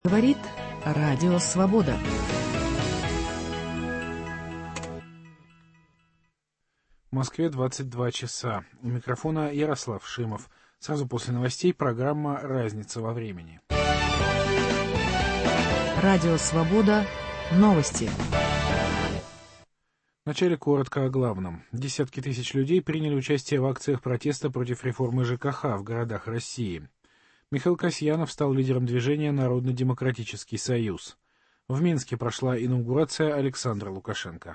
Говорит Радио Свобода. В Москве 22 часа. У микрофона Ярослав Шимов. Сразу после новостей программа «Разница во времени». Радио Свобода. Новости. Вначале коротко о главном. Десятки тысяч людей приняли участие в акциях протеста против реформы ЖКХ в городах России. Михаил Касьянов стал лидером движения «Народно-демократический союз». В Минске прошла инаугурация Александра Лукашенко.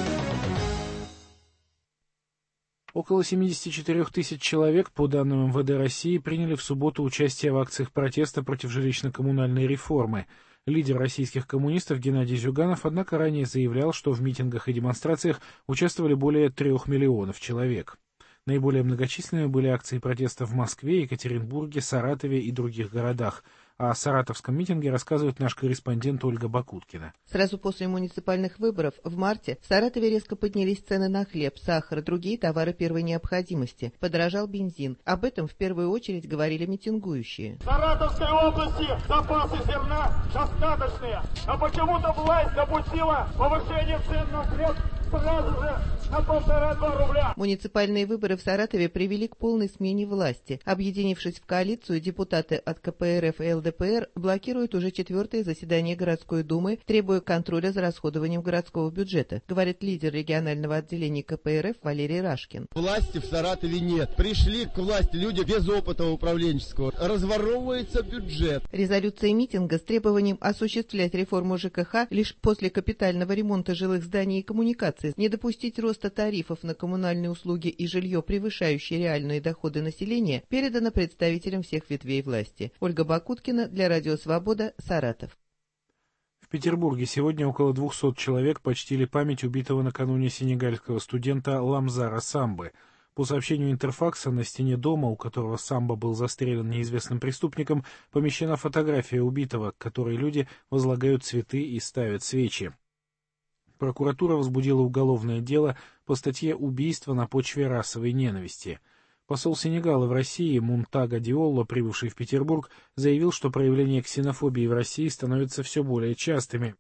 Около 74 тысяч человек, по данным МВД России, приняли в субботу участие в акциях протеста против жилищно-коммунальной реформы. Лидер российских коммунистов Геннадий Зюганов, однако, ранее заявлял, что в митингах и демонстрациях участвовали более 3 миллионов человек. Наиболее многочисленными были акции протеста в Москве, Екатеринбурге, Саратове и других городах. О саратовском митинге рассказывает наш корреспондент Ольга Бакуткина. Сразу после муниципальных выборов в марте в Саратове резко поднялись цены на хлеб, сахар и другие товары первой необходимости. Подорожал бензин. Об этом в первую очередь говорили митингующие. В Саратовской области запасы зерна достаточные, а почему-то власть допустила повышение цен на хлеб сразу же на 1,5-2 рубля. Муниципальные выборы в Саратове привели к полной смене власти. Объединившись в коалицию, депутаты от КПРФ и ЛДПР блокируют уже 4-е заседание городской думы, требуя контроля за расходованием городского бюджета, говорит лидер регионального отделения КПРФ Валерий Рашкин. Власти в Саратове нет. Пришли к власти люди без опыта управленческого. Разворовывается бюджет. Резолюция митинга с требованием осуществлять реформу ЖКХ лишь после капитального ремонта жилых зданий и коммуникаций, не допустить роста тарифов на коммунальные услуги и жилье, превышающие реальные доходы населения, передана представителям всех ветвей власти. Ольга Бакуткина для Радио Свобода, Саратов. В Петербурге сегодня около 200 человек почтили память убитого накануне сенегальского студента Ламзара Самбы. По сообщению Интерфакса, на стене дома, у которого Самба был застрелен неизвестным преступником, помещена фотография убитого, к которой люди возлагают цветы и ставят свечи. Прокуратура возбудила уголовное дело по статье «Убийство на почве расовой ненависти». Посол Сенегала в России Мунтага Диолло, прибывший в Петербург, заявил, что проявления ксенофобии в России становятся все более частыми.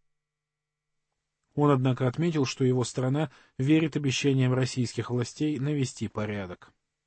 Он, однако, отметил, что его страна верит обещаниям российских властей навести порядок.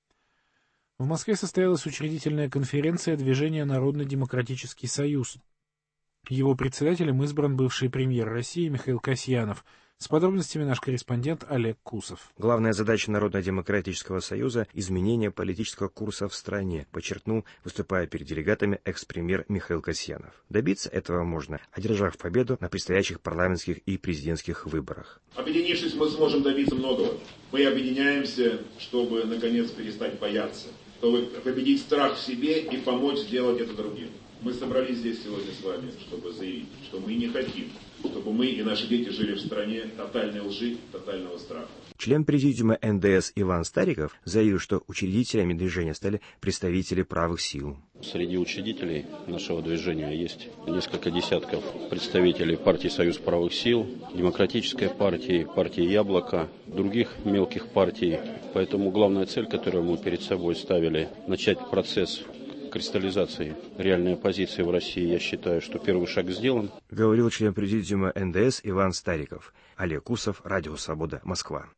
В Москве состоялась учредительная конференция движения «Народно-демократический союз». Его председателем избран бывший премьер России Михаил Касьянов. С подробностями наш корреспондент Олег Кусов. Главная задача Народно-демократического союза – изменение политического курса в стране, подчеркнул, выступая перед делегатами, экс-премьер Михаил Касьянов. Добиться этого можно, одержав победу на предстоящих парламентских и президентских выборах. Объединившись, мы сможем добиться многого. Мы объединяемся, чтобы, наконец, перестать бояться, чтобы победить страх в себе и помочь сделать это другим. Мы собрались здесь сегодня с вами, чтобы заявить, что мы не хотим, чтобы мы и наши дети жили в стране тотальной лжи, тотального страха. Член президиума НДС Иван Стариков заявил, что учредителями движения стали представители правых сил. Среди учредителей нашего движения есть несколько десятков представителей партии «Союз правых сил», Демократической партии, партии «Яблоко», других мелких партий. Поэтому главная цель, которую мы перед собой ставили, начать процесс кристаллизации реальной оппозиции в России, я считаю, что первый шаг сделан. Говорил член президиума НДС Иван Стариков. Олег Кусов, Радио Свобода, Москва.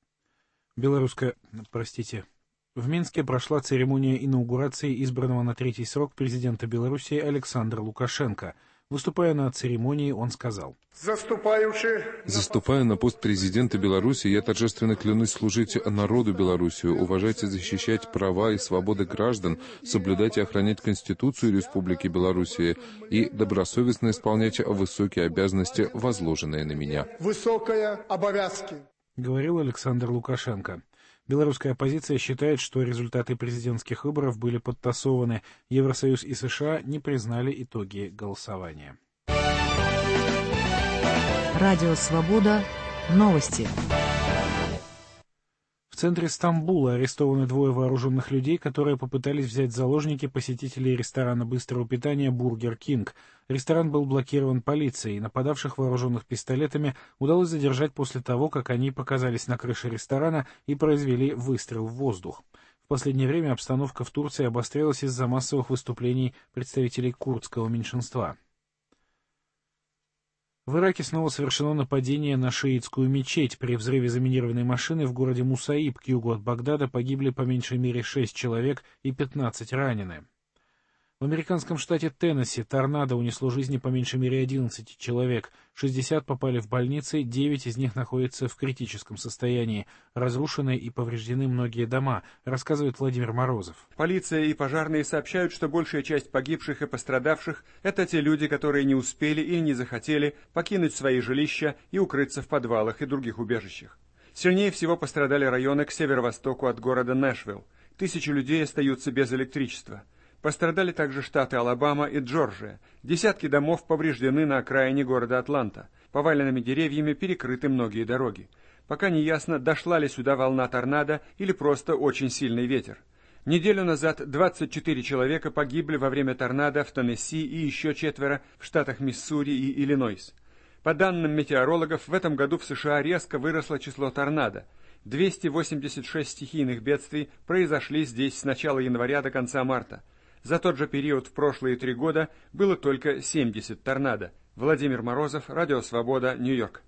В Минске прошла церемония инаугурации избранного на 3-й срок президента Беларуси Александра Лукашенко. Выступая на церемонии, он сказал: «Заступая на пост президента Беларуси, я торжественно клянусь служить народу Беларуси, уважать и защищать права и свободы граждан, соблюдать и охранять Конституцию Республики Белоруссия и добросовестно исполнять высокие обязанности, возложенные на меня», говорил Александр Лукашенко. Белорусская оппозиция считает, что результаты президентских выборов были подтасованы. Евросоюз и США не признали итоги голосования. Радио Свобода. Новости. В центре Стамбула арестованы 2 вооруженных людей, которые попытались взять в заложники посетителей ресторана быстрого питания «Бургер Кинг». Ресторан был блокирован полицией, нападавших, вооруженных пистолетами, удалось задержать после того, как они показались на крыше ресторана и произвели выстрел в воздух. В последнее время обстановка в Турции обострилась из-за массовых выступлений представителей курдского меньшинства. В Ираке снова совершено нападение на шиитскую мечеть. При взрыве заминированной машины в городе Мусаиб к югу от Багдада погибли по меньшей мере 6 человек и 15 ранены. В американском штате Теннесси торнадо унесло жизни по меньшей мере 11 человек. 60 попали в больницы, 9 из них находятся в критическом состоянии. Разрушены и повреждены многие дома, рассказывает Владимир Морозов. Полиция и пожарные сообщают, что большая часть погибших и пострадавших – это те люди, которые не успели или не захотели покинуть свои жилища и укрыться в подвалах и других убежищах. Сильнее всего пострадали районы к северо-востоку от города Нэшвилл. Тысячи людей остаются без электричества. Пострадали также штаты Алабама и Джорджия. Десятки домов повреждены на окраине города Атланта. Поваленными деревьями перекрыты многие дороги. Пока не ясно, дошла ли сюда волна торнадо или просто очень сильный ветер. Неделю назад 24 человека погибли во время торнадо в Теннесси и еще 4 в штатах Миссури и Иллинойс. По данным метеорологов, в этом году в США резко выросло число торнадо. 286 стихийных бедствий произошли здесь с начала января до конца марта. За тот же период в прошлые 3 года было только 70 торнадо. Владимир Морозов, Радио Свобода, Нью-Йорк.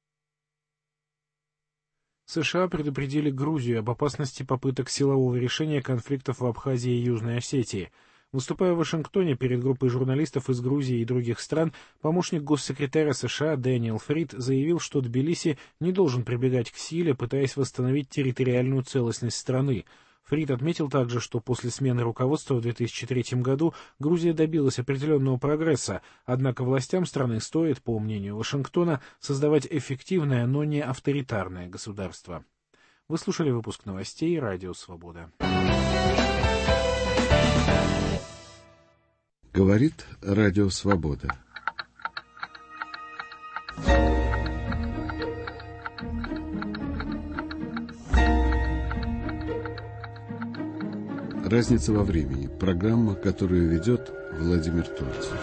США предупредили Грузию об опасности попыток силового решения конфликтов в Абхазии и Южной Осетии. Выступая в Вашингтоне перед группой журналистов из Грузии и других стран, помощник госсекретаря США Дэниел Фрид заявил, что Тбилиси не должен прибегать к силе, пытаясь восстановить территориальную целостность страны. Фрид отметил также, что после смены руководства в 2003 году Грузия добилась определенного прогресса, однако властям страны стоит, по мнению Вашингтона, создавать эффективное, но не авторитарное государство. Вы слушали выпуск новостей «Радио Свобода». Говорит Радио Свобода. Разница во времени. Программа, которую ведет Владимир Турцев.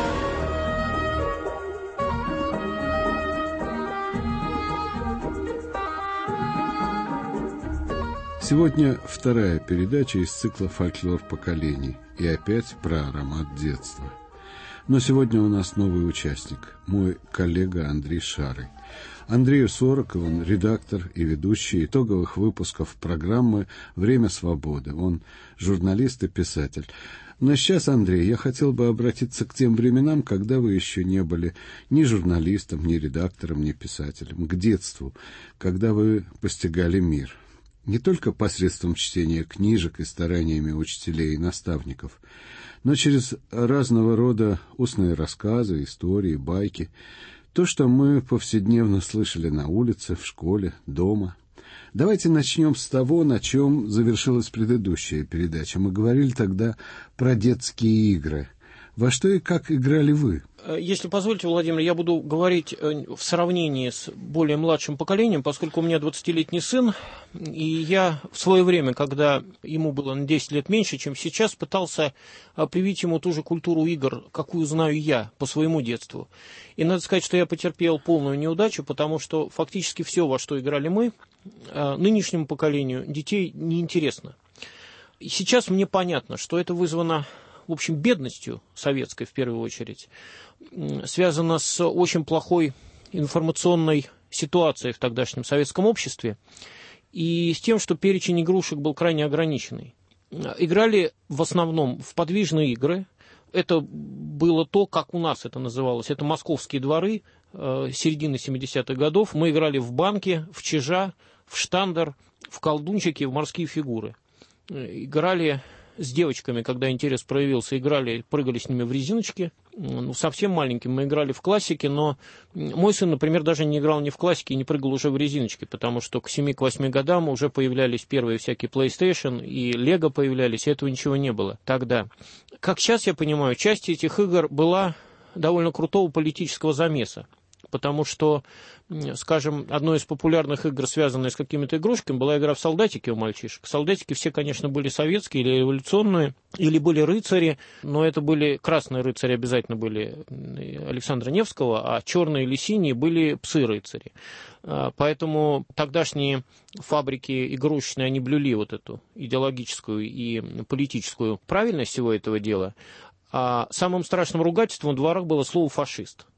Сегодня вторая передача из цикла «Фольклор поколений». И опять про аромат детства. Но сегодня у нас новый участник, мой коллега Андрей Шарый. Андрею 40, он редактор и ведущий итоговых выпусков программы «Время свободы». Он журналист и писатель. Но сейчас, Андрей, я хотел бы обратиться к тем временам, когда вы еще не были ни журналистом, ни редактором, ни писателем, к детству, когда вы постигали мир. Не только посредством чтения книжек и стараниями учителей и наставников, но через разного рода устные рассказы, истории, байки. То, что мы повседневно слышали на улице, в школе, дома. Давайте начнем с того, на чем завершилась предыдущая передача. Мы говорили тогда про детские игры. Во что и как играли вы? Если позволите, Владимир, я буду говорить в сравнении с более младшим поколением, поскольку у меня 20-летний сын, и я в свое время, когда ему было на 10 лет меньше, чем сейчас, пытался привить ему ту же культуру игр, какую знаю я по своему детству. И надо сказать, что я потерпел полную неудачу, потому что фактически все, во что играли мы, нынешнему поколению детей неинтересно. И сейчас мне понятно, что это вызвано, в общем, бедностью советской, в первую очередь, связано с очень плохой информационной ситуацией в тогдашнем советском обществе и с тем, что перечень игрушек был крайне ограниченный. Играли в основном в подвижные игры. Это было то, как у нас это называлось. Это московские дворы середины 70-х годов. Мы играли в банки, в чижа, в штандер, в колдунчики, в морские фигуры. Играли с девочками, когда интерес проявился, играли, прыгали с ними в резиночки. Совсем маленьким мы играли в классике, но мой сын, например, даже не играл ни в классике, не прыгал уже в резиночки, потому что к 7-8 годам уже появлялись первые всякие PlayStation, и Lego появлялись, и этого ничего не было тогда. Как сейчас я понимаю, часть этих игр была довольно крутого политического замеса. Потому что, скажем, одной из популярных игр, связанной с какими-то игрушками, была игра в солдатики у мальчишек. Солдатики все, конечно, были советские или революционные, или были рыцари, но это были красные рыцари, обязательно были Александра Невского, а черные или синие были псы-рыцари. Поэтому тогдашние фабрики игрушечные, они блюли вот эту идеологическую и политическую правильность всего этого дела. А самым страшным ругательством в дворах было слово «фашист».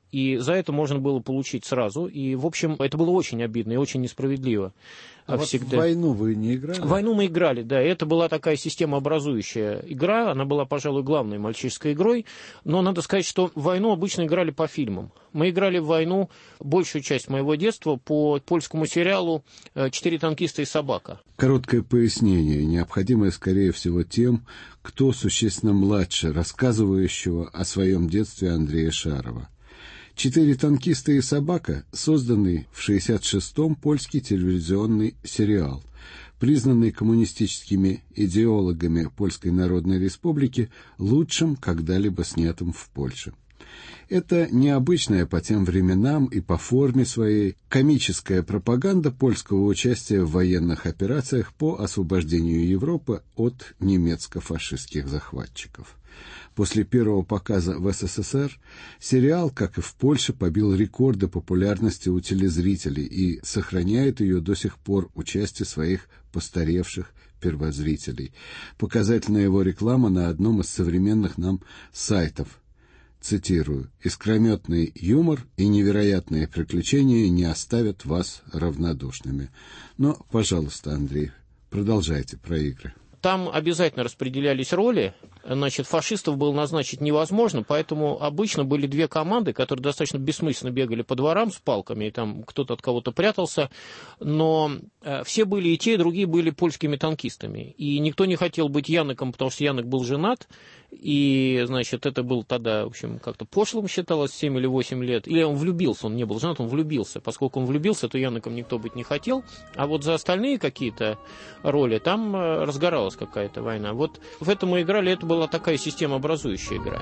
и за это можно было получить сразу. И, в общем, это было очень обидно и очень несправедливо. А вот в войну вы не играли? В войну мы играли, да. Это была такая системообразующая игра. Она была, пожалуй, главной мальчишеской игрой. Но надо сказать, что в войну обычно играли по фильмам. Мы играли в войну большую часть моего детства по польскому сериалу «4 танкиста и собака». Короткое пояснение, необходимое, скорее всего, тем, кто существенно младше рассказывающего о своем детстве Андрея Шарова. «4 танкиста и собака» — созданный в 1966-м польский телевизионный сериал, признанный коммунистическими идеологами Польской Народной Республики лучшим когда-либо снятым в Польше. Это необычная по тем временам и по форме своей комическая пропаганда польского участия в военных операциях по освобождению Европы от немецко-фашистских захватчиков. После первого показа в СССР сериал, как и в Польше, побил рекорды популярности у телезрителей и сохраняет ее до сих пор у части своих постаревших первозрителей. Показательна его реклама на одном из современных нам сайтов. Цитирую: «Искрометный юмор и невероятные приключения не оставят вас равнодушными». Но, пожалуйста, Андрей, продолжайте про игры. Там обязательно распределялись роли. Значит, фашистов было назначить невозможно, поэтому обычно были 2 команды, которые достаточно бессмысленно бегали по дворам с палками, и там кто-то от кого-то прятался, но все были, и те, и другие были польскими танкистами. И никто не хотел быть Яныком, потому что Янок был женат, и, значит, это было тогда, в общем, как-то пошлым считалось, 7 или 8 лет. Или он влюбился, он не был женат, он влюбился. Поскольку он влюбился, то Яныком никто быть не хотел. А вот за остальные какие-то роли там разгоралась какая-то война. Вот в это мы играли, это была такая системообразующая игра.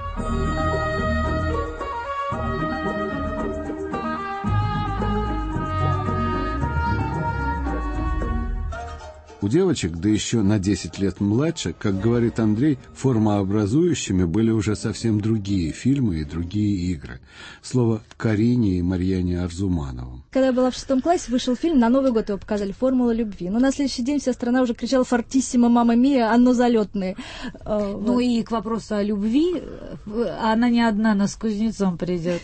У девочек, да еще на 10 лет младше, как говорит Андрей, формообразующими были уже совсем другие фильмы и другие игры. Слово Карине и Марьяне Арзумановым. Когда я была в 6 классе, вышел фильм, на Новый год его показали, «Формула любви». Но на следующий день вся страна уже кричала «Фортиссимо, мамма мия, оно залетные». Ну и к вопросу о любви, она не одна, но с кузнецом придет.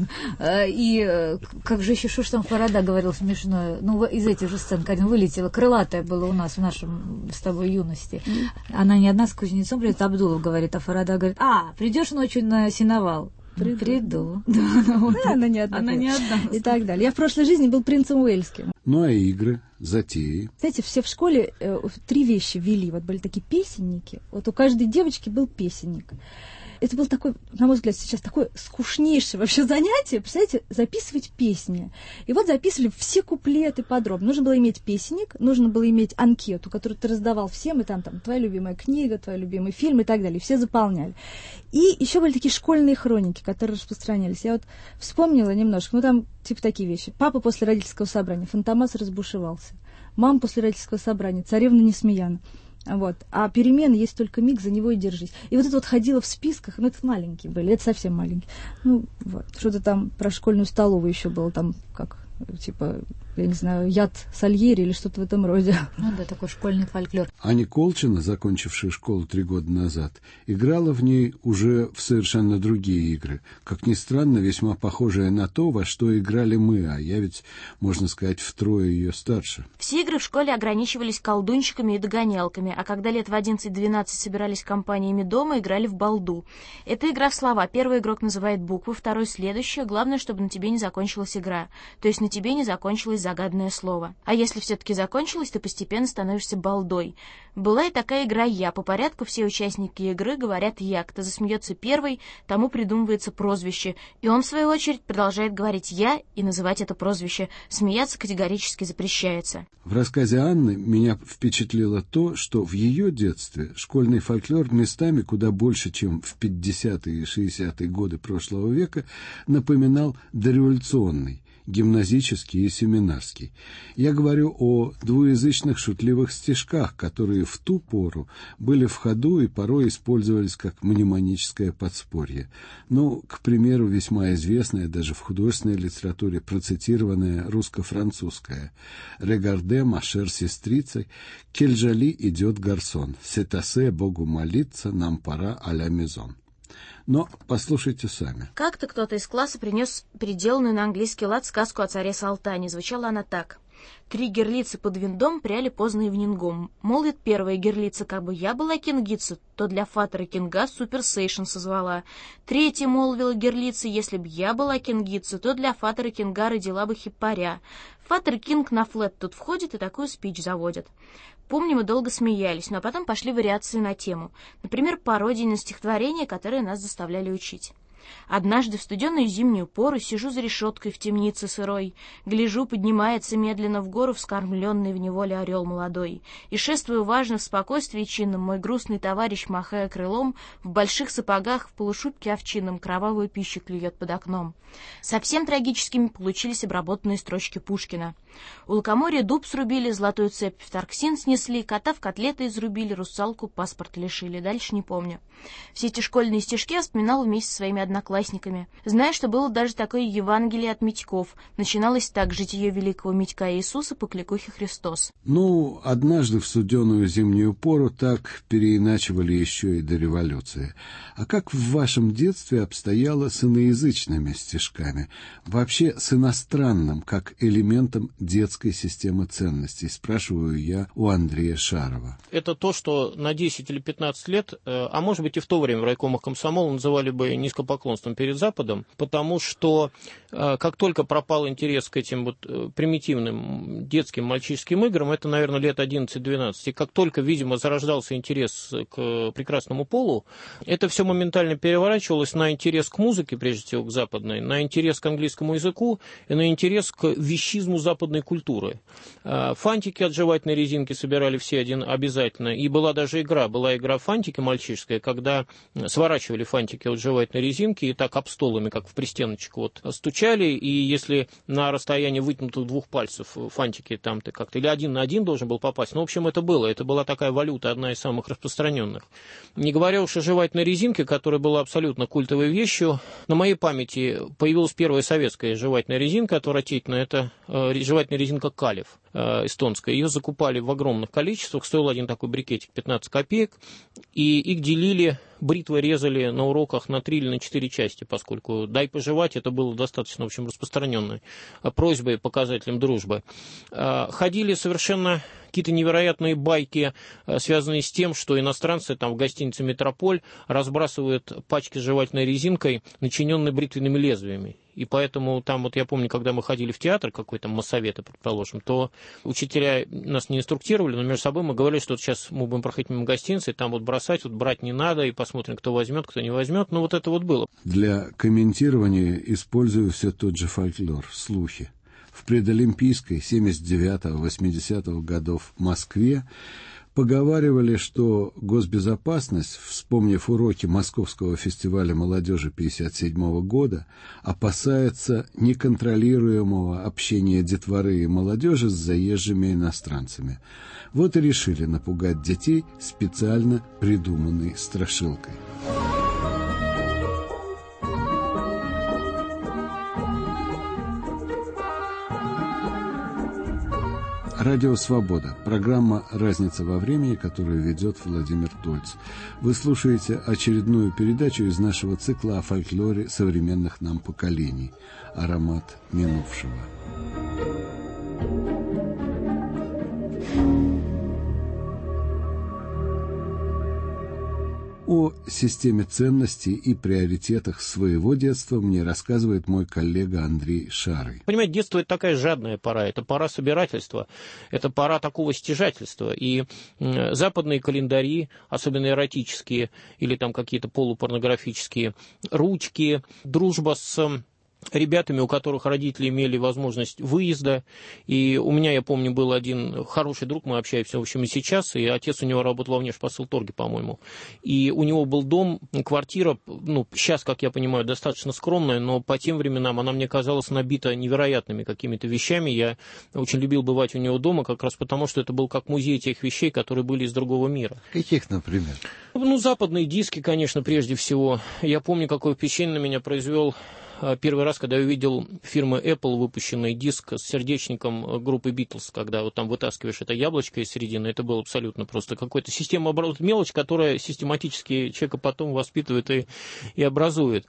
И как же еще Шуштам Фарада говорил смешное, ну из этих же сцен, когда вылетела, крылатая была у нас в нашем с тобой юности. Она не одна с кузнецом придет, Абдулов говорит, а Фарада говорит: придешь ночью на сеновал? Приду. Да, она не одна. Она не одна. И так далее. Я в прошлой жизни был принцем Уэльским. Ну а игры, затеи? Знаете, все в школе 3 вещи ввели. Вот были такие песенники. Вот у каждой девочки был песенник. Это был такой, на мой взгляд, сейчас такое скучнейшее вообще занятие. Представляете, записывать песни. И вот записывали все куплеты подробно. Нужно было иметь песенник, нужно было иметь анкету, которую ты раздавал всем, и там твоя любимая книга, твой любимый фильм и так далее. Все заполняли. И еще были такие школьные хроники, которые распространялись. Я вот вспомнила немножко, ну там типа такие вещи. Папа после родительского собрания, Фантомас разбушевался. Мама после родительского собрания, царевна Несмеяна. Вот. А перемены есть только миг, за него и держись. И вот это вот ходило в списках, ну это маленькие были, это совсем маленькие. Ну вот, что-то там про школьную столовую еще было, там как, типа, я не знаю, яд Сальери или что-то в этом роде. Ну да, такой школьный фольклор. Аня Колчина, закончившая школу 3 года назад, играла в ней уже в совершенно другие игры. Как ни странно, весьма похожие на то, во что играли мы, а я ведь, можно сказать, втрое ее старше. Все игры в школе ограничивались колдунчиками и догонялками, а когда лет в 11-12 собирались компаниями дома, играли в балду. Это игра в слова. Первый игрок называет буквы, второй следующее. Главное, чтобы на тебе не закончилась игра. То есть на тебе не закончилось загадное слово. А если все-таки закончилось, ты постепенно становишься балдой. Была и такая игра «Я». По порядку все участники игры говорят «Я». Кто засмеется первый, тому придумывается прозвище. И он, в свою очередь, продолжает говорить «Я» и называть это прозвище. Смеяться категорически запрещается. В рассказе Анны меня впечатлило то, что в ее детстве школьный фольклор местами куда больше, чем в 50-е и 60-е годы прошлого века, напоминал дореволюционный, гимназический и семинарский. Я говорю о двуязычных шутливых стишках, которые в ту пору были в ходу и порой использовались как мнемоническое подспорье. Ну, к примеру, весьма известное даже в художественной литературе процитированное русско-французское «Регарде, машер сестрица, кель жали идет гарсон, сетасе Богу молиться, нам пора а-ля мезон». Но послушайте сами. Как-то кто-то из класса принес переделанную на английский лад сказку о царе Салтане. Звучала она так. 3 герлицы под виндом пряли поздно ивнингом. Молвит первая герлица, как бы я была кингица, то для фатера кинга суперсейшн созвала. Третья молвила герлица, если б я была кингица, то для фатера кинга родила бы хиппаря. Фатер кинг на флет тут входит и такую спич заводит. Помню, мы долго смеялись, но потом пошли вариации на тему. Например, пародии на стихотворения, которые нас заставляли учить. Однажды в студеную зимнюю пору сижу за решеткой в темнице сырой, гляжу, поднимается медленно в гору вскормленный в неволе орел молодой, и шествую важно в спокойствии чинном, мой грустный товарищ, махая крылом, в больших сапогах, в полушубке овчинном, кровавую пищу клюет под окном. Совсем трагическими получились обработанные строчки Пушкина. У лукоморья дуб срубили, золотую цепь в Тарксин снесли, кота в котлеты изрубили, русалку паспорт лишили. Дальше не помню. Все эти школьные стишки я вспоминала вместе со своими одноклассниками. Знаю, что было даже такое Евангелие от Митьков. Начиналось так: «Житие великого Митька Иисуса по кликухе Христос». Ну, однажды в студеную зимнюю пору так переиначивали еще и до революции. А как в вашем детстве обстояло с иноязычными стишками? Вообще с иностранным, как элементом детской системы ценностей, спрашиваю я у Андрея Шарова. Это то, что на 10 или 15 лет, а может быть и в то время в райкомах комсомола называли бы низкопоклонством перед Западом, потому что как только пропал интерес к этим вот примитивным детским мальчишеским играм, это, наверное, лет 11-12, и как только, видимо, зарождался интерес к прекрасному полу, это все моментально переворачивалось на интерес к музыке, прежде всего к западной, на интерес к английскому языку и на интерес к вещизму западной культуры. Фантики от жевательной резинки собирали все обязательно, и была даже игра фантики мальчишеская, когда сворачивали фантики от жевательной резинки и так об столами, как в пристеночку, вот, стучали, и если на расстоянии вытянутых 2 пальцев фантики там ты как-то или 1 на 1 должен был попасть, ну, в общем, это была такая валюта, одна из самых распространенных. Не говоря уж о жевательной резинке, которая была абсолютно культовой вещью, на моей памяти появилась первая советская жевательная резинка отвратительная, это жевательная резинка Калев эстонская. Ее закупали в огромных количествах, стоил один такой брикетик 15 копеек, и их делили, бритвой резали на уроках на 3 или на 4 части, поскольку «дай пожевать» это было достаточно, в общем, распространенной просьбой, показателем дружбы. Ходили совершенно какие-то невероятные байки, связанные с тем, что иностранцы там в гостинице «Метрополь» разбрасывают пачки с жевательной резинкой, начиненной бритвенными лезвиями. И поэтому там, вот я помню, когда мы ходили в театр, какой-то массовета, предположим, то учителя нас не инструктировали, но между собой мы говорили, что вот сейчас мы будем проходить мимо гостиницы, там вот бросать, вот брать не надо, и посмотрим, кто возьмет, кто не возьмет. Ну, вот это вот было. Для комментирования использую все тот же фольклор, слухи. В предолимпийской 79-80-х годов в Москве поговаривали, что госбезопасность, вспомнив уроки Московского фестиваля молодежи 1957 года, опасается неконтролируемого общения детворы и молодежи с заезжими иностранцами. Вот и решили напугать детей специально придуманной страшилкой. Радио «Свобода». Программа «Разница во времени», которую ведет Владимир Тольц. Вы слушаете очередную передачу из нашего цикла о фольклоре современных нам поколений. «Аромат минувшего». О системе ценностей и приоритетах своего детства мне рассказывает мой коллега Андрей Шарый. Понимаете, детство – это такая жадная пора, это пора собирательства, это пора такого стяжательства. И западные календари, особенно эротические или там какие-то полупорнографические, ручки, дружба с ребятами, у которых родители имели возможность выезда. И у меня, я помню, был один хороший друг, мы общаемся, в общем, и сейчас, и отец у него работал во Внешпосылторге, по-моему. И у него был дом, квартира, ну, сейчас, как я понимаю, достаточно скромная, но по тем временам она мне казалась набита невероятными какими-то вещами. Я очень любил бывать у него дома, как раз потому, что это был как музей тех вещей, которые были из другого мира. Каких, например? Ну, западные диски, конечно, прежде всего. Я помню, какое впечатление на меня произвел первый раз, когда я увидел фирмы Apple выпущенный диск с сердечником группы Beatles, когда вот там вытаскиваешь это яблочко из середины, это было абсолютно просто какая-то система оборотов, мелочь, которая систематически человека потом воспитывает и образует.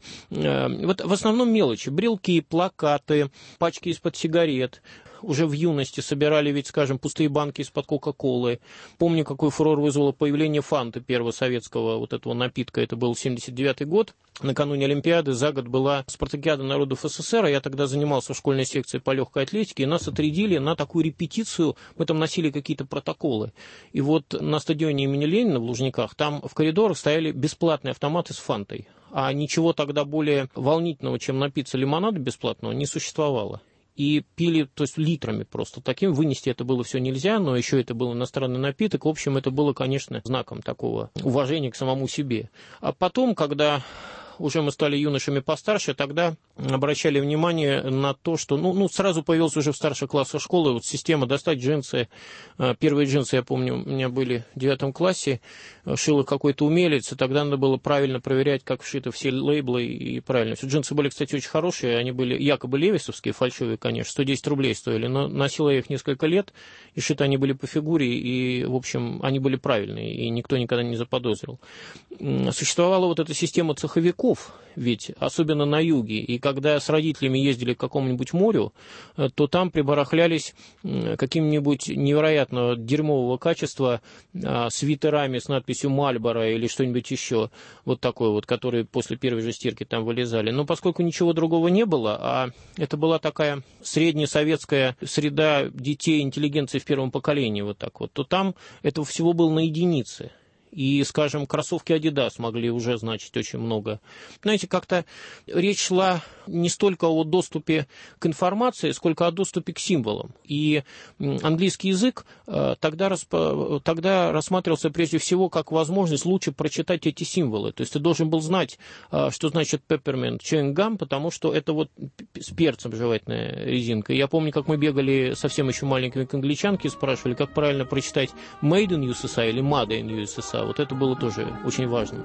Вот в основном мелочи. Брелки, плакаты, пачки из-под сигарет. Уже в юности собирали ведь, скажем, пустые банки из-под Кока-Колы. Помню, какой фурор вызвало появление Фанты, первого советского вот этого напитка. Это был 79-й год. Накануне Олимпиады за год была Спартакиада народов СССР, а я тогда занимался в школьной секции по легкой атлетике, и нас отрядили на такую репетицию, мы там носили какие-то протоколы. И вот на стадионе имени Ленина в Лужниках, там в коридорах стояли бесплатные автоматы с Фантой. А ничего тогда более волнительного, чем напиться лимонада бесплатного, не существовало. И пили, то есть литрами просто. Таким вынести это было все нельзя, но еще это был иностранный напиток. В общем, это было, конечно, знаком такого уважения к самому себе. А потом, когда уже мы стали юношами постарше, тогда обращали внимание на то, что сразу появилась уже в старших классах школы вот система достать джинсы. Первые джинсы, я помню, у меня были в 9 классе, шил их какой-то умелец, и тогда надо было правильно проверять, как вшиты все лейблы, и правильно. Все джинсы были, кстати, очень хорошие, они были якобы левисовские, фальшивые, конечно, 110 рублей стоили, но носил я их несколько лет, и шиты они были по фигуре, и, в общем, они были правильные, и никто никогда не заподозрил. Существовала вот эта система цеховиков, ведь особенно на юге, и когда с родителями ездили к какому-нибудь морю, то там прибарахлялись каким-нибудь невероятно дерьмового качества свитерами с надписью «Мальборо» или что-нибудь еще, вот такое вот, которые после первой же стирки там вылезали. Но поскольку ничего другого не было, а это была такая среднесоветская среда детей интеллигенции в первом поколении, вот так вот, то там этого всего было на единицы. И, скажем, кроссовки Adidas могли уже значить очень много. Знаете, как-то речь шла не столько о доступе к информации, сколько о доступе к символам. И английский язык тогда рассматривался прежде всего как возможность лучше прочитать эти символы. То есть ты должен был знать, что значит peppermint chewing gum, потому что это вот с перцем жевательная резинка. Я помню, как мы бегали совсем еще маленькими к англичанке и спрашивали, как правильно прочитать made in USSR или made in USSR. Вот это было тоже очень важно.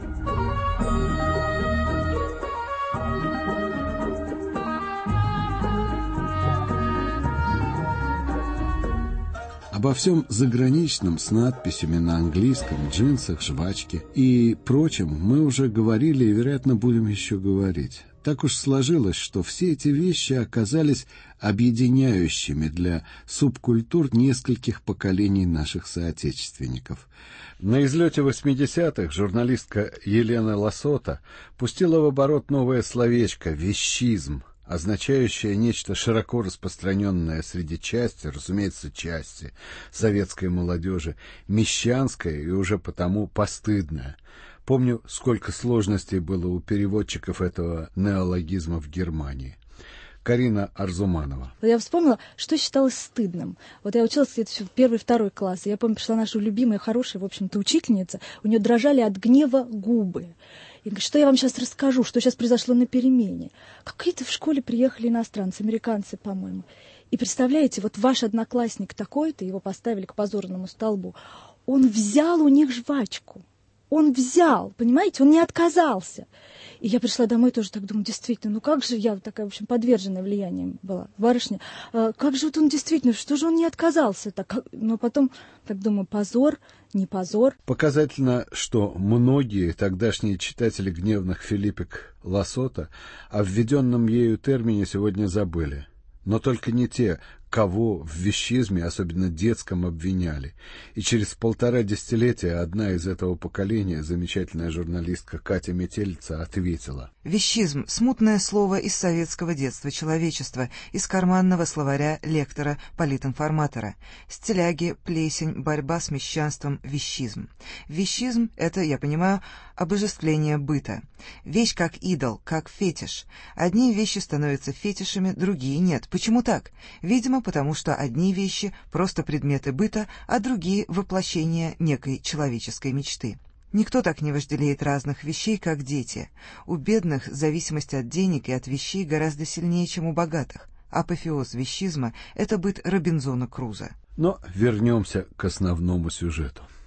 Обо всем заграничном с надписями на английском, джинсах, жвачке и прочем мы уже говорили и, вероятно, будем еще говорить. Так уж сложилось, что все эти вещи оказались объединяющими для субкультур нескольких поколений наших соотечественников. На излете 80-х журналистка Елена Лосота пустила в оборот новое словечко «вещизм», означающее нечто широко распространенное среди части, разумеется, части советской молодежи, мещанское и уже потому постыдное. Помню, сколько сложностей было у переводчиков этого неологизма в Германии. Карина Арзуманова. Я вспомнила, что считалось стыдным. Вот я училась где-то в 1-2 класс. Я помню, пришла наша любимая, хорошая, в общем-то, учительница. У нее дрожали от гнева губы. И говорит, что я вам сейчас расскажу, что сейчас произошло на перемене. Какие-то в школе приехали иностранцы, американцы, по-моему. И представляете, вот ваш одноклассник такой-то, его поставили к позорному столбу, он взял у них жвачку. Он взял, понимаете, он не отказался. И я пришла домой тоже так думаю, действительно, ну как же я такая, в общем, подверженная влиянием была барышня, как же вот он действительно, что же он не отказался так? Но потом, так думаю, позор, не позор. Показательно, что многие тогдашние читатели гневных филиппик Лосота о введенном ею термине сегодня забыли. Но только не те, кого в вещизме, особенно детском, обвиняли. И через 1,5 десятилетия одна из этого поколения, замечательная журналистка Катя Метелица, ответила. Вещизм – смутное слово из советского детства человечества, из карманного словаря лектора, политинформатора. Стиляги, плесень, борьба с мещанством, вещизм. Вещизм – это, я понимаю, обожествление быта. Вещь как идол, как фетиш. Одни вещи становятся фетишами, другие нет. Почему так? Видимо, потому что одни вещи – просто предметы быта, а другие – воплощение некой человеческой мечты. Никто так не вожделеет разных вещей, как дети. У бедных зависимость от денег и от вещей гораздо сильнее, чем у богатых. Апофеоз вещизма – это быт Робинзона Круза. Но вернемся к основному сюжету.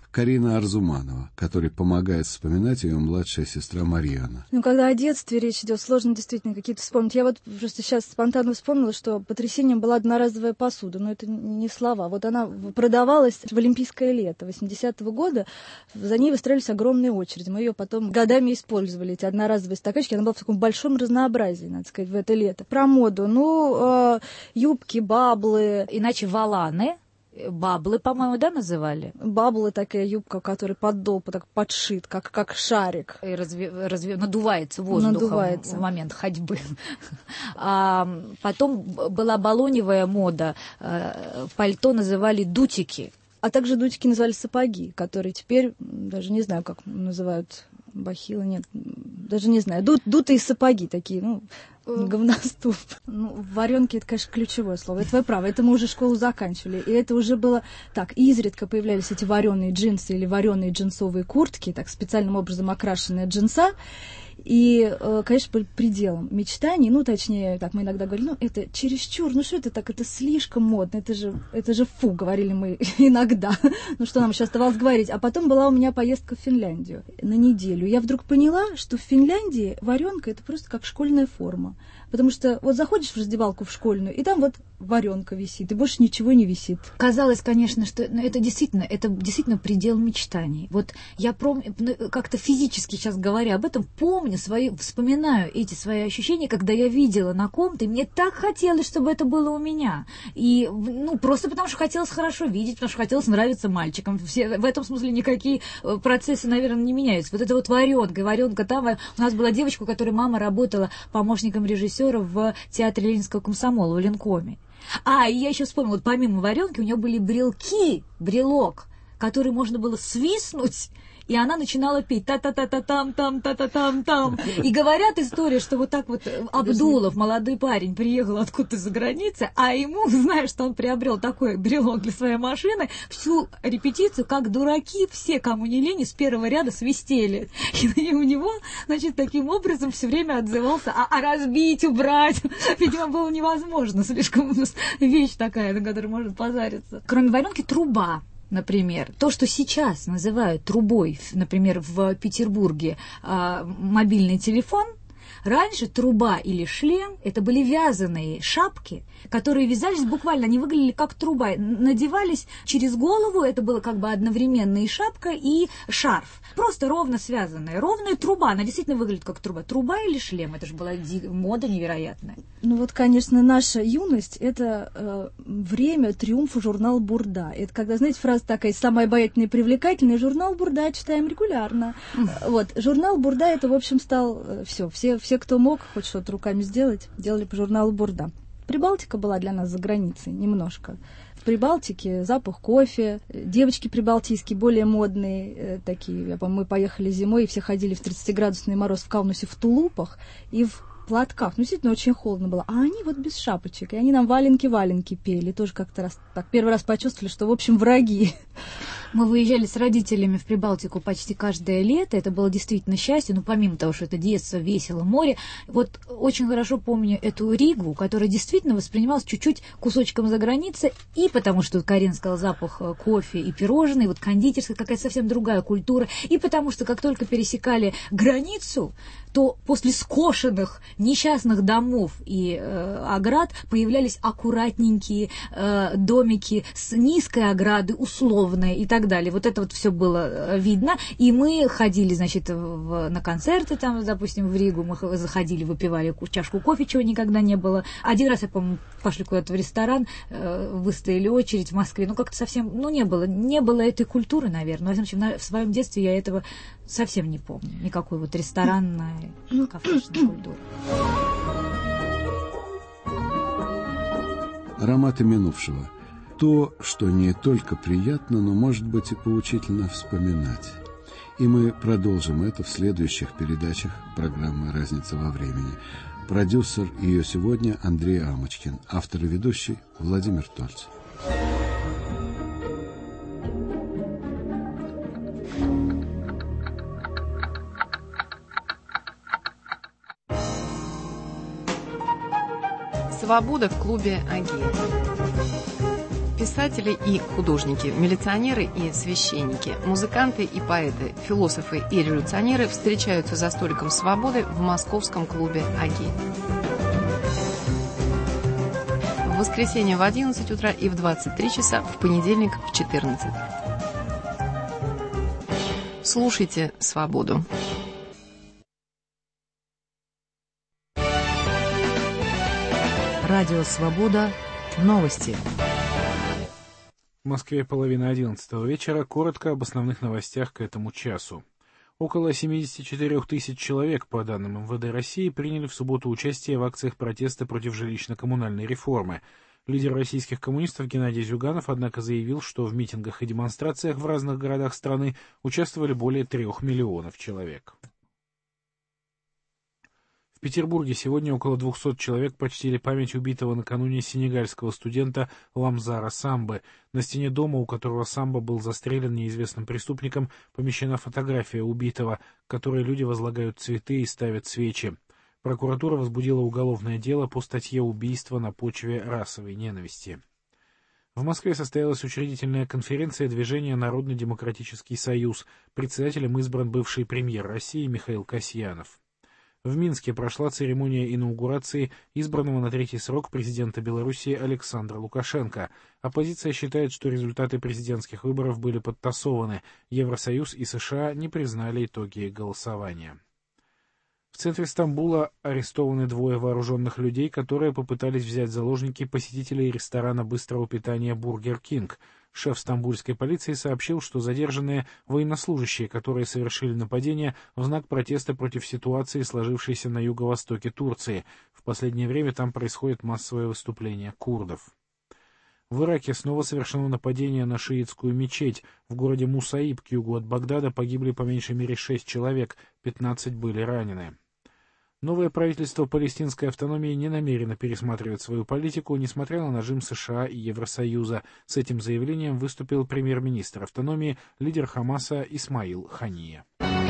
Карина Арзуманова, которой помогает вспоминать ее младшая сестра Марьяна. Когда о детстве речь идет, сложно действительно какие-то вспомнить. Я вот просто сейчас спонтанно вспомнила, что потрясением была одноразовая посуда, но это не слова. Вот она продавалась в Олимпийское лето 80-го года, за ней выстроились огромные очереди. Мы ее потом годами использовали, эти одноразовые стаканчики. Она была в таком большом разнообразии, надо сказать, в это лето. Про моду, юбки, баблы. Иначе воланы. Баблы, по-моему, да, называли? Баблы — такая юбка, которая под дол так подшит, как шарик. И надувается воздухом в момент ходьбы. Потом была балоневая мода. Пальто называли дутики. А также дутики называли сапоги, которые теперь, даже не знаю, как называют, бахилы, нет, даже не знаю. Дутые сапоги такие, говноступ. Варенки — это, конечно, ключевое слово. Это вы правы. Это мы уже школу заканчивали. И это уже было так. Изредка появлялись эти вареные джинсы или вареные джинсовые куртки, так специальным образом окрашенная джинса. И, конечно, был пределом мечтаний, точнее, так мы иногда говорили, это чересчур, что это так, это слишком модно, это же фу, говорили мы иногда, что нам еще оставалось говорить. А потом была у меня поездка в Финляндию на неделю. Я вдруг поняла, что в Финляндии варенка — это просто как школьная форма. Потому что вот заходишь в раздевалку в школьную, и там вот варенка висит, и больше ничего не висит. Казалось, конечно, что это действительно предел мечтаний. Вот я как-то физически сейчас говоря об этом, вспоминаю эти свои ощущения, когда я видела на ком-то, и мне так хотелось, чтобы это было у меня. И, просто потому что хотелось хорошо видеть, потому что хотелось нравиться мальчикам. В этом смысле никакие процессы, наверное, не меняются. Вот это вот варенка там. У нас была девочка, у которой мама работала помощником режиссера в театре Ленинского комсомола в Ленкоме. И я еще вспомнила, вот помимо варенки у нее были брелок, который можно было свистнуть, и она начинала петь та-та-та-та-там, та-та-там-там. И говорят историю, что вот так вот Абдулов, молодой парень, приехал откуда-то за границей, а ему, зная, что он приобрел такой брелок для своей машины, всю репетицию, как дураки, все, кому не лень, с первого ряда свистели. И у него, таким образом все время отзывался, разбить, убрать. Видимо, было невозможно, слишком вещь такая, на которой можно позариться. Кроме варенки, труба. Например, то, что сейчас называют трубой, например, в Петербурге мобильный телефон, раньше труба или шлем — это были вязаные шапки, которые вязались буквально, они выглядели как труба, надевались через голову, это было как бы одновременно и шапка, и шарф. Просто ровно связанная, ровная труба, она действительно выглядит как труба. Труба или шлем, это же была мода невероятная. Конечно, наша юность — это время триумфа журнала «Бурда». Это когда, знаете, фраза такая: самая обаятельная и привлекательная, журнал «Бурда» читаем регулярно. Журнал «Бурда» это, в общем, стал все, кто мог хоть что-то руками сделать, делали по журналу «Бурда». Прибалтика была для нас за границей немножко. В Прибалтике запах кофе, девочки прибалтийские, более модные такие. Мы поехали зимой, и все ходили в 30-градусный мороз в Каунасе в тулупах и в платках. Действительно, очень холодно было. А они вот без шапочек. И они нам валенки пели. Тоже как-то первый раз почувствовали, что, в общем, враги. Мы выезжали с родителями в Прибалтику почти каждое лето. Это было действительно счастье. Помимо того, что это детство, весело, море. Вот очень хорошо помню эту Ригу, которая действительно воспринималась чуть-чуть кусочком за границей. И потому что Карин сказал, запах кофе и пирожные, вот кондитерская, какая-то совсем другая культура. И потому что как только пересекали границу, то после скошенных несчастных домов и оград появлялись аккуратненькие домики с низкой оградой, условной и так далее. Вот это вот все было видно. И мы ходили, на концерты, там, допустим, в Ригу. Мы заходили, выпивали чашку кофе, чего никогда не было. Один раз, я помню, пошли куда-то в ресторан, выстояли очередь в Москве. Как-то совсем, не было этой культуры, наверное. В своем детстве я этого совсем не помню. Никакой вот ресторанной, кафешной культуры. Ароматы минувшего. То, что не только приятно, но, может быть, и поучительно вспоминать. И мы продолжим это в следующих передачах программы «Разница во времени». Продюсер ее сегодня Андрей Амочкин, автор и ведущий Владимир Тольц. Свобода в клубе Агеев. Писатели и художники, милиционеры и священники, музыканты и поэты, философы и революционеры встречаются за столиком свободы в московском клубе «Аги». В воскресенье в 11 утра и в 23 часа, в понедельник в 14. Слушайте «Свободу». Радио «Свобода». Новости. В Москве 10:30 вечера. Коротко об основных новостях к этому часу. Около 74 тысяч человек, по данным МВД России, приняли в субботу участие в акциях протеста против жилищно-коммунальной реформы. Лидер российских коммунистов Геннадий Зюганов, однако, заявил, что в митингах и демонстрациях в разных городах страны участвовали более 3 миллионов человек. В Петербурге сегодня около 200 человек почтили память убитого накануне сенегальского студента Ламзара Самбы. На стене дома, у которого Самба был застрелен неизвестным преступником, помещена фотография убитого, к которой люди возлагают цветы и ставят свечи. Прокуратура возбудила уголовное дело по статье «Убийство на почве расовой ненависти». В Москве состоялась учредительная конференция движения «Народно-демократический союз». Председателем избран бывший премьер России Михаил Касьянов. В Минске прошла церемония инаугурации избранного на 3-й срок президента Белоруссии Александра Лукашенко. Оппозиция считает, что результаты президентских выборов были подтасованы. Евросоюз и США не признали итоги голосования. В центре Стамбула арестованы 2 вооруженных людей, которые попытались взять в заложники посетителей ресторана быстрого питания «Бургер Кинг». Шеф стамбульской полиции сообщил, что задержанные военнослужащие, которые совершили нападение в знак протеста против ситуации, сложившейся на юго-востоке Турции. В последнее время там происходит массовое выступление курдов. В Ираке снова совершено нападение на шиитскую мечеть. В городе Мусаиб к югу от Багдада погибли по меньшей мере 6 человек, 15 были ранены. Новое правительство палестинской автономии не намерено пересматривать свою политику, несмотря на нажим США и Евросоюза. С этим заявлением выступил премьер-министр автономии, лидер Хамаса Исмаил Хания.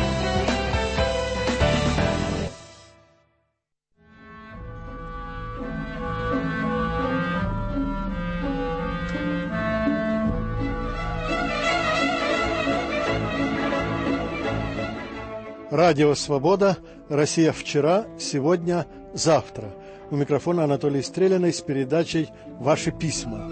Радио «Свобода», Россия вчера, сегодня, завтра. У микрофона Анатолий Стреляный с передачей «Ваши письма».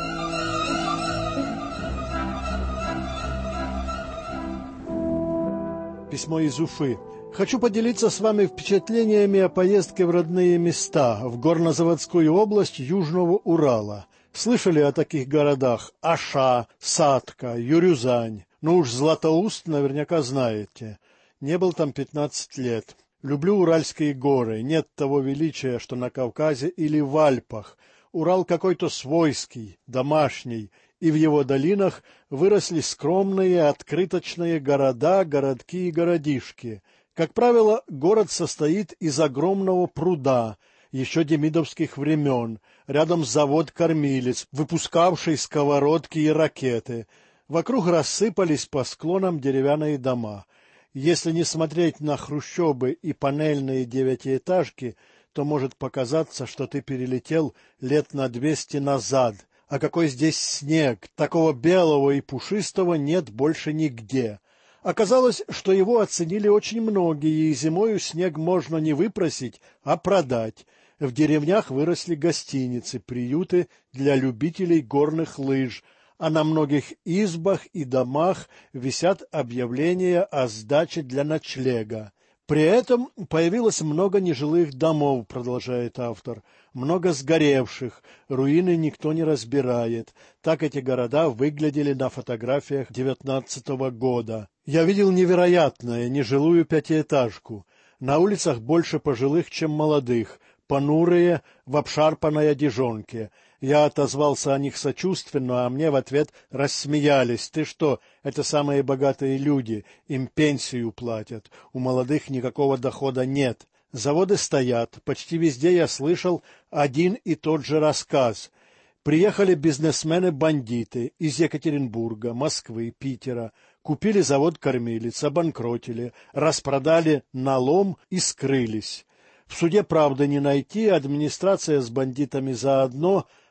Письмо из Уфы. Хочу поделиться с вами впечатлениями о поездке в родные места, в горнозаводскую область Южного Урала. Слышали о таких городах? Аша, Сатка, Юрюзань. Ну уж Златоуст наверняка знаете. Не был там 15 лет. Люблю Уральские горы. Нет того величия, что на Кавказе или в Альпах. Урал какой-то свойский, домашний, и в его долинах выросли скромные, открыточные города, городки и городишки. Как правило, город состоит из огромного пруда, еще демидовских времен. Рядом завод-кормилец, выпускавший сковородки и ракеты. Вокруг рассыпались по склонам деревянные дома. Если не смотреть на хрущобы и панельные девятиэтажки, то может показаться, что ты перелетел лет на 200 назад. А какой здесь снег! Такого белого и пушистого нет больше нигде. Оказалось, что его оценили очень многие, и зимою снег можно не выпросить, а продать. В деревнях выросли гостиницы, приюты для любителей горных лыж, а на многих избах и домах висят объявления о сдаче для ночлега. При этом появилось много нежилых домов, продолжает автор, много сгоревших, руины никто не разбирает. Так эти города выглядели на фотографиях 19-го года. Я видел невероятное, нежилую пятиэтажку. На улицах больше пожилых, чем молодых, понурые, в обшарпанной одежонке. Я отозвался о них сочувственно, а мне в ответ рассмеялись. Ты что, это самые богатые люди, им пенсию платят, у молодых никакого дохода нет. Заводы стоят, почти везде я слышал один и тот же рассказ. Приехали бизнесмены-бандиты из Екатеринбурга, Москвы, Питера, купили завод-кормилец, обанкротили, распродали на лом и скрылись. В суде правды не найти, администрация с бандитами заодно,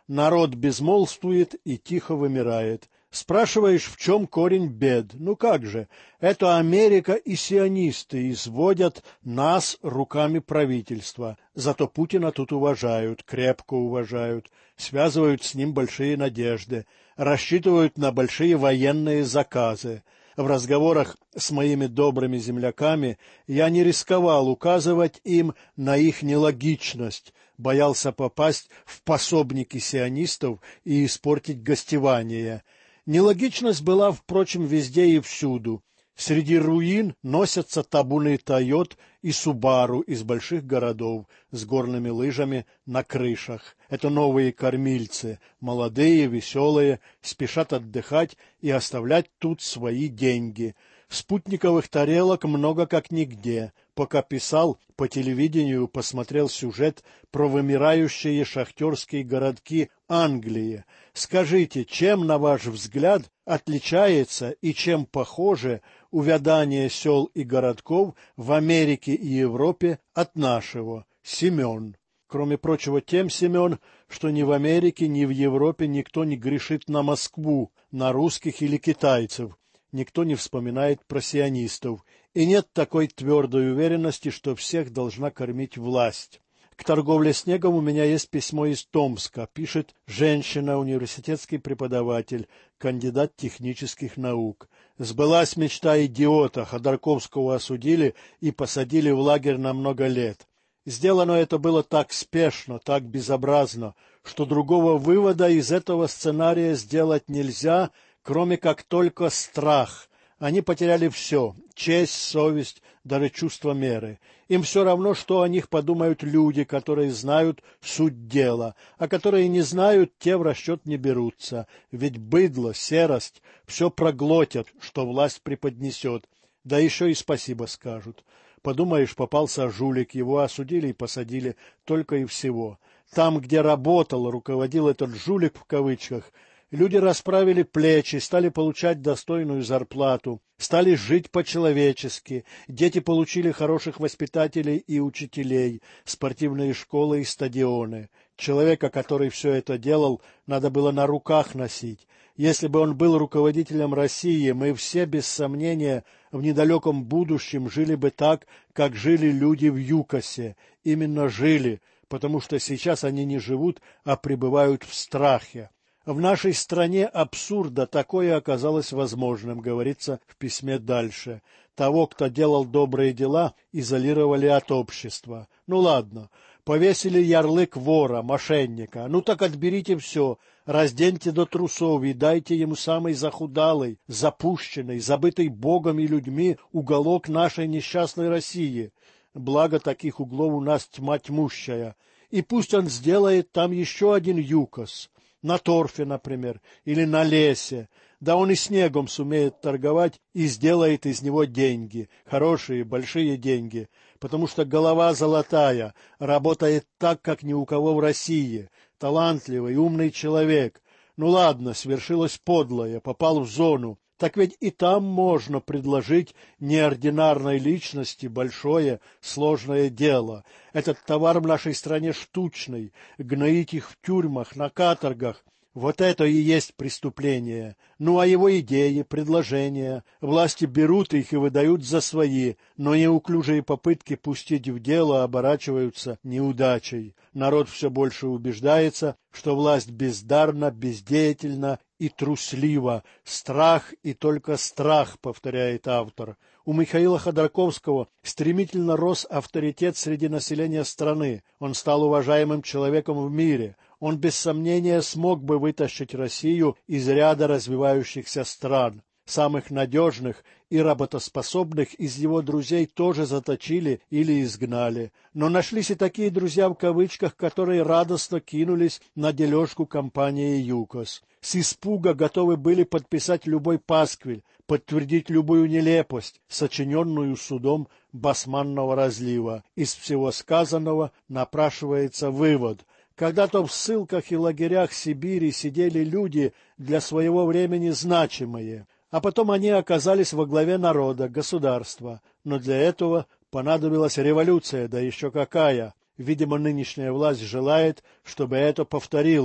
Народ безмолвствует и тихо вымирает. Спрашиваешь, в чем корень бед? Ну как же, это Америка и сионисты изводят нас руками правительства. Зато Путина тут уважают, крепко уважают, связывают с ним большие надежды, рассчитывают на большие военные заказы. В разговорах с моими добрыми земляками я не рисковал указывать им на их нелогичность, боялся попасть в пособники сионистов и испортить гостевание. Нелогичность была, впрочем, везде и всюду. Среди руин носятся табуны «Тойот» и «Субару» из больших городов с горными лыжами на крышах. Это новые кормильцы, молодые, веселые, спешат отдыхать и оставлять тут свои деньги. Спутниковых тарелок много как нигде. Пока писал, по телевидению посмотрел сюжет про вымирающие шахтерские городки Англии. Скажите, чем, на ваш взгляд, отличается и чем похоже увядание сел и городков в Америке и Европе от нашего? Семен. Кроме прочего, тем, Семен, что ни в Америке, ни в Европе никто не грешит на Москву, на русских или китайцев. Никто не вспоминает про сионистов, и нет такой твердой уверенности, что всех должна кормить власть. К торговле снегом у меня есть письмо из Томска, пишет женщина, университетский преподаватель, кандидат технических наук. Сбылась мечта идиота, Ходорковского осудили и посадили в лагерь на много лет. Сделано это было так спешно, так безобразно, что другого вывода из этого сценария сделать нельзя, кроме как только страх. Они потеряли все — честь, совесть, даже чувство меры. Им все равно, что о них подумают люди, которые знают суть дела, а которые не знают, те в расчет не берутся. Ведь быдло, серость все проглотят, что власть преподнесет, да еще и спасибо скажут. Подумаешь, попался жулик, его осудили и посадили, только и всего. Там, где работал, руководил этот жулик в кавычках, люди расправили плечи, стали получать достойную зарплату, стали жить по-человечески, дети получили хороших воспитателей и учителей, спортивные школы и стадионы. Человека, который все это делал, надо было на руках носить. Если бы он был руководителем России, мы все, без сомнения, в недалеком будущем жили бы так, как жили люди в ЮКОСе. Именно жили, потому что сейчас они не живут, а пребывают в страхе. В нашей стране абсурда такое оказалось возможным, говорится в письме дальше. Того, кто делал добрые дела, изолировали от общества. Ну ладно, повесили ярлык вора, мошенника. Ну так отберите все, разденьте до трусов и дайте ему самый захудалый, запущенный, забытый Богом и людьми уголок нашей несчастной России. Благо таких углов у нас тьма тьмущая. И пусть он сделает там еще один ЮКОС. На торфе, например, или на лесе. Да он и снегом сумеет торговать и сделает из него деньги, хорошие, большие деньги, потому что голова золотая, работает так, как ни у кого в России, талантливый, умный человек. Ну ладно, свершилось подлое, попал в зону. Так ведь и там можно предложить неординарной личности большое, сложное дело. Этот товар в нашей стране штучный, гноить их в тюрьмах, на каторгах. Вот это и есть преступление. Ну, а его идеи, предложения, власти берут их и выдают за свои, но неуклюжие попытки пустить в дело оборачиваются неудачей. Народ все больше убеждается, что власть бездарна, бездеятельна и труслива. Страх и только страх, повторяет автор. У Михаила Ходорковского стремительно рос авторитет среди населения страны. Он стал уважаемым человеком в мире. Он без сомнения смог бы вытащить Россию из ряда развивающихся стран. Самых надежных и работоспособных из его друзей тоже заточили или изгнали. Но нашлись и такие друзья в кавычках, которые радостно кинулись на дележку компании ЮКОС. С испуга готовы были подписать любой пасквиль, подтвердить любую нелепость, сочиненную судом басманного разлива. Из всего сказанного напрашивается вывод. Когда-то в ссылках и лагерях Сибири сидели люди для своего времени значимые, а потом они оказались во главе народа, государства. Но для этого понадобилась революция, да еще какая. Видимо, нынешняя власть желает, чтобы это повторилось.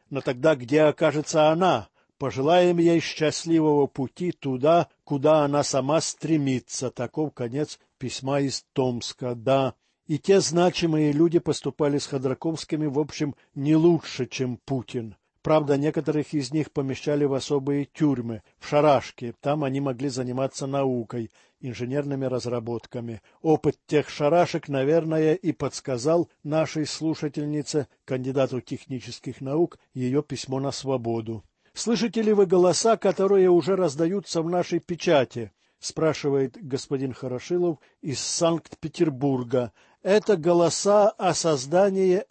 Но тогда где окажется она? Пожелаем ей счастливого пути туда, куда она сама стремится. Таков конец письма из Томска, да. И те значимые люди поступали с Ходорковскими, в общем, не лучше, чем Путин. Правда, некоторых из них помещали в особые тюрьмы, в шарашки. Там они могли заниматься наукой, инженерными разработками. Опыт тех шарашек, наверное, и подсказал нашей слушательнице, кандидату технических наук, ее письмо на свободу. «Слышите ли вы голоса, которые уже раздаются в нашей печати?» — спрашивает господин Хорошилов из Санкт-Петербурга. «Это голоса о создании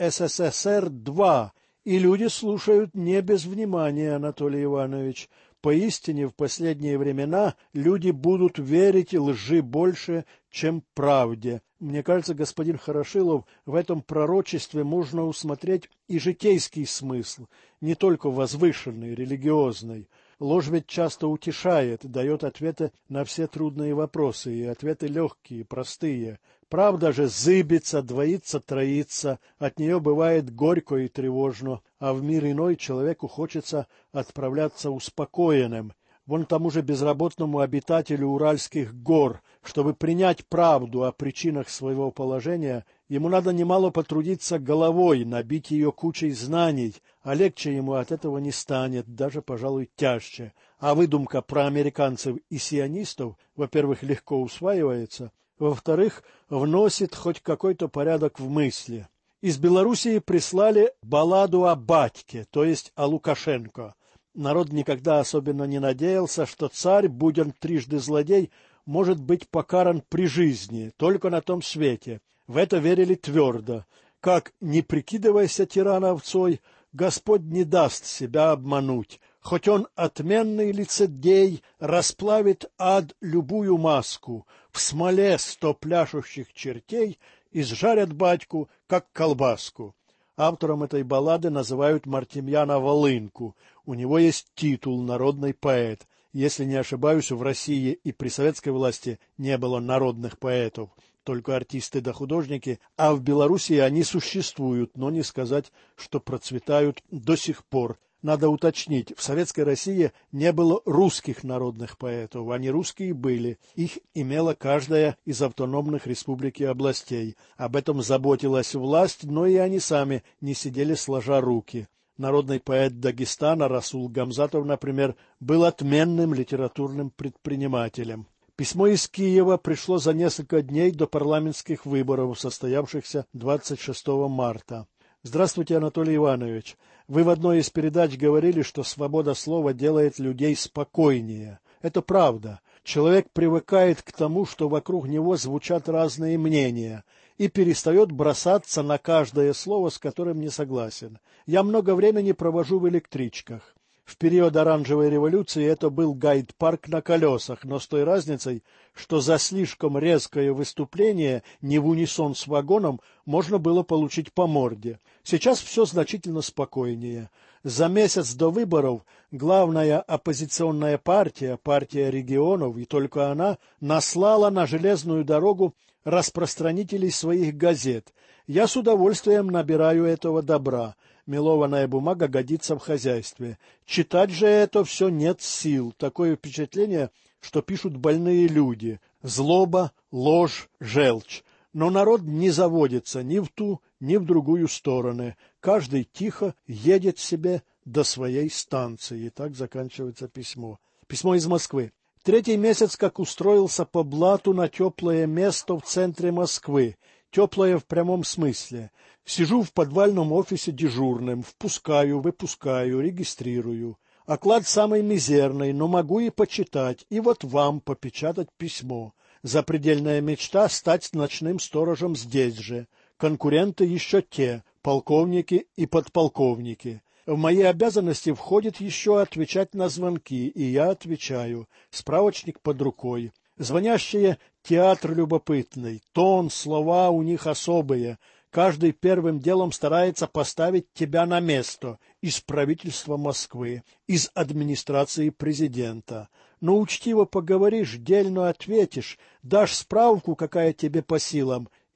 СССР-2, и люди слушают не без внимания, Анатолий Иванович. Поистине, в последние времена люди будут верить лжи больше, чем правде». Мне кажется, господин Хорошилов, в этом пророчестве можно усмотреть и житейский смысл, не только возвышенный, религиозный. Ложь ведь часто утешает, дает ответы на все трудные вопросы, и ответы легкие, простые. Правда же зыбится, двоится, троится, от нее бывает горько и тревожно, а в мир иной человеку хочется отправляться успокоенным. Вон тому же безработному обитателю Уральских гор, чтобы принять правду о причинах своего положения, ему надо немало потрудиться головой, набить ее кучей знаний, а легче ему от этого не станет, даже, пожалуй, тяжче. А выдумка про американцев и сионистов, во-первых, легко усваивается, во-вторых, вносит хоть какой-то порядок в мысли. Из Белоруссии прислали балладу о батьке, то есть о Лукашенко. Народ никогда особенно не надеялся, что царь, будь он трижды злодей, может быть покаран при жизни, только на том свете. В это верили твердо. Как не прикидывайся тиран-овцой, Господь не даст себя обмануть. Хоть он отменный лицедей, расплавит ад любую маску. В смоле 100 пляшущих чертей изжарят батьку, как колбаску. Автором этой баллады называют Мартемьяна Волынку. У него есть титул «Народный поэт». Если не ошибаюсь, в России и при советской власти не было народных поэтов, только артисты да художники, а в Белоруссии они существуют, но не сказать, что процветают до сих пор. Надо уточнить, в Советской России не было русских народных поэтов, они русские были. Их имела каждая из автономных республик и областей. Об этом заботилась власть, но и они сами не сидели сложа руки. Народный поэт Дагестана Расул Гамзатов, например, был отменным литературным предпринимателем. Письмо из Киева пришло за несколько дней до парламентских выборов, состоявшихся 26 марта. Здравствуйте, Анатолий Иванович. Вы в одной из передач говорили, что свобода слова делает людей спокойнее. Это правда. Человек привыкает к тому, что вокруг него звучат разные мнения, и перестает бросаться на каждое слово, с которым не согласен. Я много времени провожу в электричках. В период оранжевой революции это был гайд-парк на колесах, но с той разницей, что за слишком резкое выступление не в унисон с вагоном можно было получить по морде. Сейчас все значительно спокойнее. За месяц до выборов главная оппозиционная партия, партия регионов, и только она, наслала на железную дорогу распространителей своих газет. Я с удовольствием набираю этого добра. Мелованная бумага годится в хозяйстве. Читать же это все нет сил. Такое впечатление, что пишут больные люди. Злоба, ложь, желчь. Но народ не заводится ни в ту, ни в другую стороны. Каждый тихо едет себе до своей станции. И так заканчивается письмо. Письмо из Москвы. 3-й месяц, как устроился по блату на теплое место в центре Москвы. Теплое в прямом смысле. Сижу в подвальном офисе дежурным, впускаю, выпускаю, регистрирую. Оклад самый мизерный, но могу и почитать, и вот вам попечатать письмо. Запредельная мечта — стать ночным сторожем здесь же. Конкуренты еще те, полковники и подполковники. В мои обязанности входит еще отвечать на звонки, и я отвечаю. Справочник под рукой. Звонящие — театр любопытный, тон, слова у них особые. Каждый первым делом старается поставить тебя на место из правительства Москвы, из администрации президента. Но учтиво поговоришь, дельно ответишь, дашь справку, какая тебе по силам,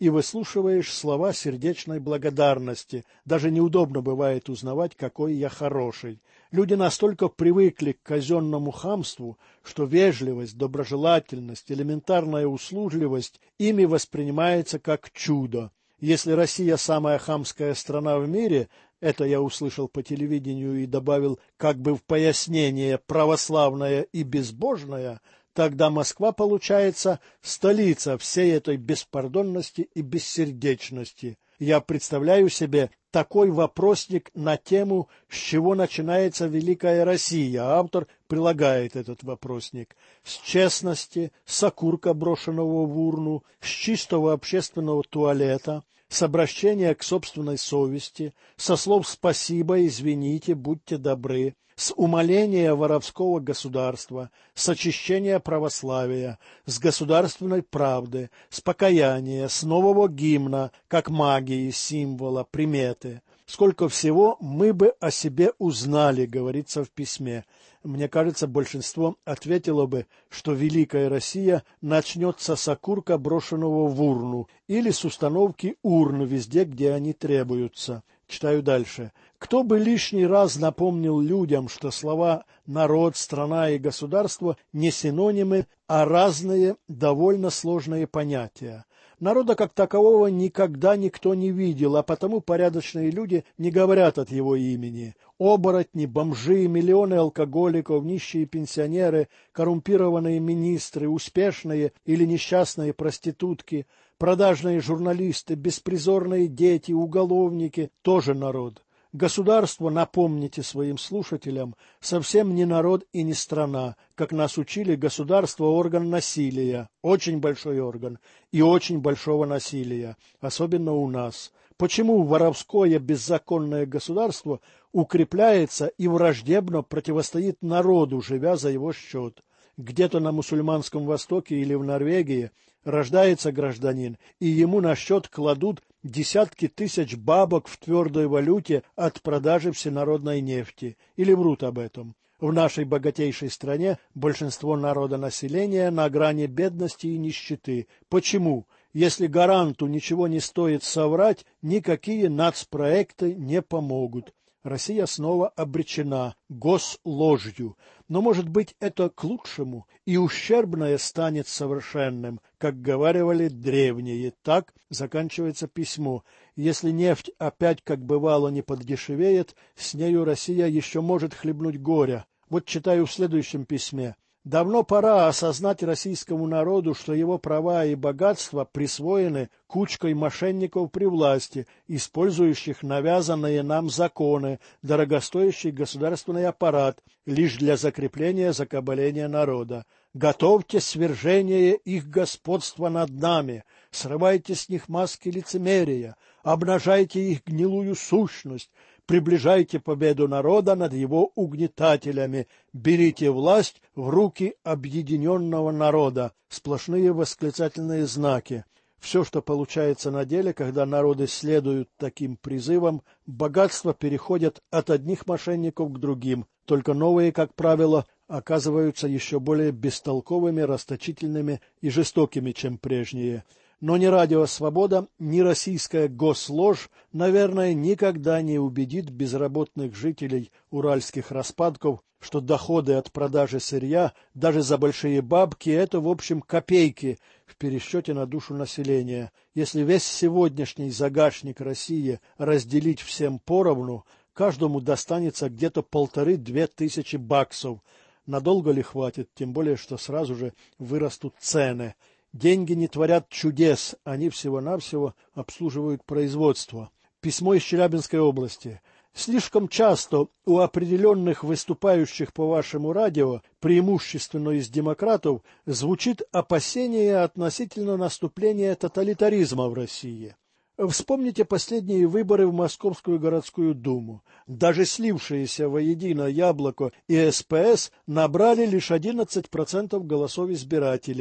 и выслушиваешь слова сердечной благодарности. Даже неудобно бывает узнавать, какой я хороший. Люди настолько привыкли к казенному хамству, что вежливость, доброжелательность, элементарная услужливость ими воспринимается как чудо. Если Россия самая хамская страна в мире, это я услышал по телевидению и добавил как бы в пояснение православная и безбожная, тогда Москва получается столица всей этой беспардонности и бессердечности. Я представляю себе такой вопросник на тему, с чего начинается Великая Россия. Автор прилагает этот вопросник. С честности, с окурка, брошенного в урну, с чистого общественного туалета, с обращения к собственной совести, со слов «спасибо», «извините», «будьте добры», с умаления воровского государства, с очищения православия, с государственной правды, с покаяния, с нового гимна, как магии, символа, приметы. Сколько всего мы бы о себе узнали, говорится в письме. Мне кажется, большинство ответило бы, что Великая Россия начнется с окурка, брошенного в урну, или с установки урн везде, где они требуются. Читаю дальше. Кто бы лишний раз напомнил людям, что слова «народ», «страна» и «государство» не синонимы, а разные, довольно сложные понятия. Народа как такового никогда никто не видел, а потому порядочные люди не говорят от его имени. Оборотни, бомжи, миллионы алкоголиков, нищие пенсионеры, коррумпированные министры, успешные или несчастные проститутки, продажные журналисты, беспризорные дети, уголовники – тоже народ. Государство, напомните своим слушателям, совсем не народ и не страна, как нас учили, государство – орган насилия, очень большой орган и очень большого насилия, особенно у нас. Почему воровское беззаконное государство укрепляется и враждебно противостоит народу, живя за его счет? Где-то на мусульманском Востоке или в Норвегии рождается гражданин, и ему на счет кладут десятки тысяч бабок в твердой валюте от продажи всенародной нефти. Или врут об этом? В нашей богатейшей стране большинство народонаселения на грани бедности и нищеты. Почему? Если гаранту ничего не стоит соврать, никакие нацпроекты не помогут. Россия снова обречена госложью. Но, может быть, это к лучшему, и ущербное станет совершенным, как говаривали древние. Так заканчивается письмо. Если нефть опять, как бывало, не подешевеет, с нею Россия еще может хлебнуть горя. Вот читаю в следующем письме. Давно пора осознать российскому народу, что его права и богатства присвоены кучкой мошенников при власти, использующих навязанные нам законы, дорогостоящий государственный аппарат, лишь для закрепления закабаления народа. Готовьте свержение их господства над нами, срывайте с них маски лицемерия, обнажайте их гнилую сущность, приближайте победу народа над его угнетателями, берите власть в руки объединенного народа. Сплошные восклицательные знаки. Все, что получается на деле, когда народы следуют таким призывам, богатства переходят от одних мошенников к другим, только новые, как правило, оказываются еще более бестолковыми, расточительными и жестокими, чем прежние. Но ни Радио Свобода, ни российская госложь, наверное, никогда не убедит безработных жителей уральских распадков, что доходы от продажи сырья, даже за большие бабки, это, в общем, копейки в пересчете на душу населения. Если весь сегодняшний загашник России разделить всем поровну, каждому достанется где-то 1,5–2 тысячи баксов. Надолго ли хватит, тем более, что сразу же вырастут цены. Деньги не творят чудес, они всего-навсего обслуживают производство. Письмо из Челябинской области. Слишком часто у определенных выступающих по вашему радио, преимущественно из демократов, звучит опасение относительно наступления тоталитаризма в России. Вспомните последние выборы в Московскую городскую думу. Даже слившиеся воедино Яблоко и СПС набрали лишь 11% голосов избирателей.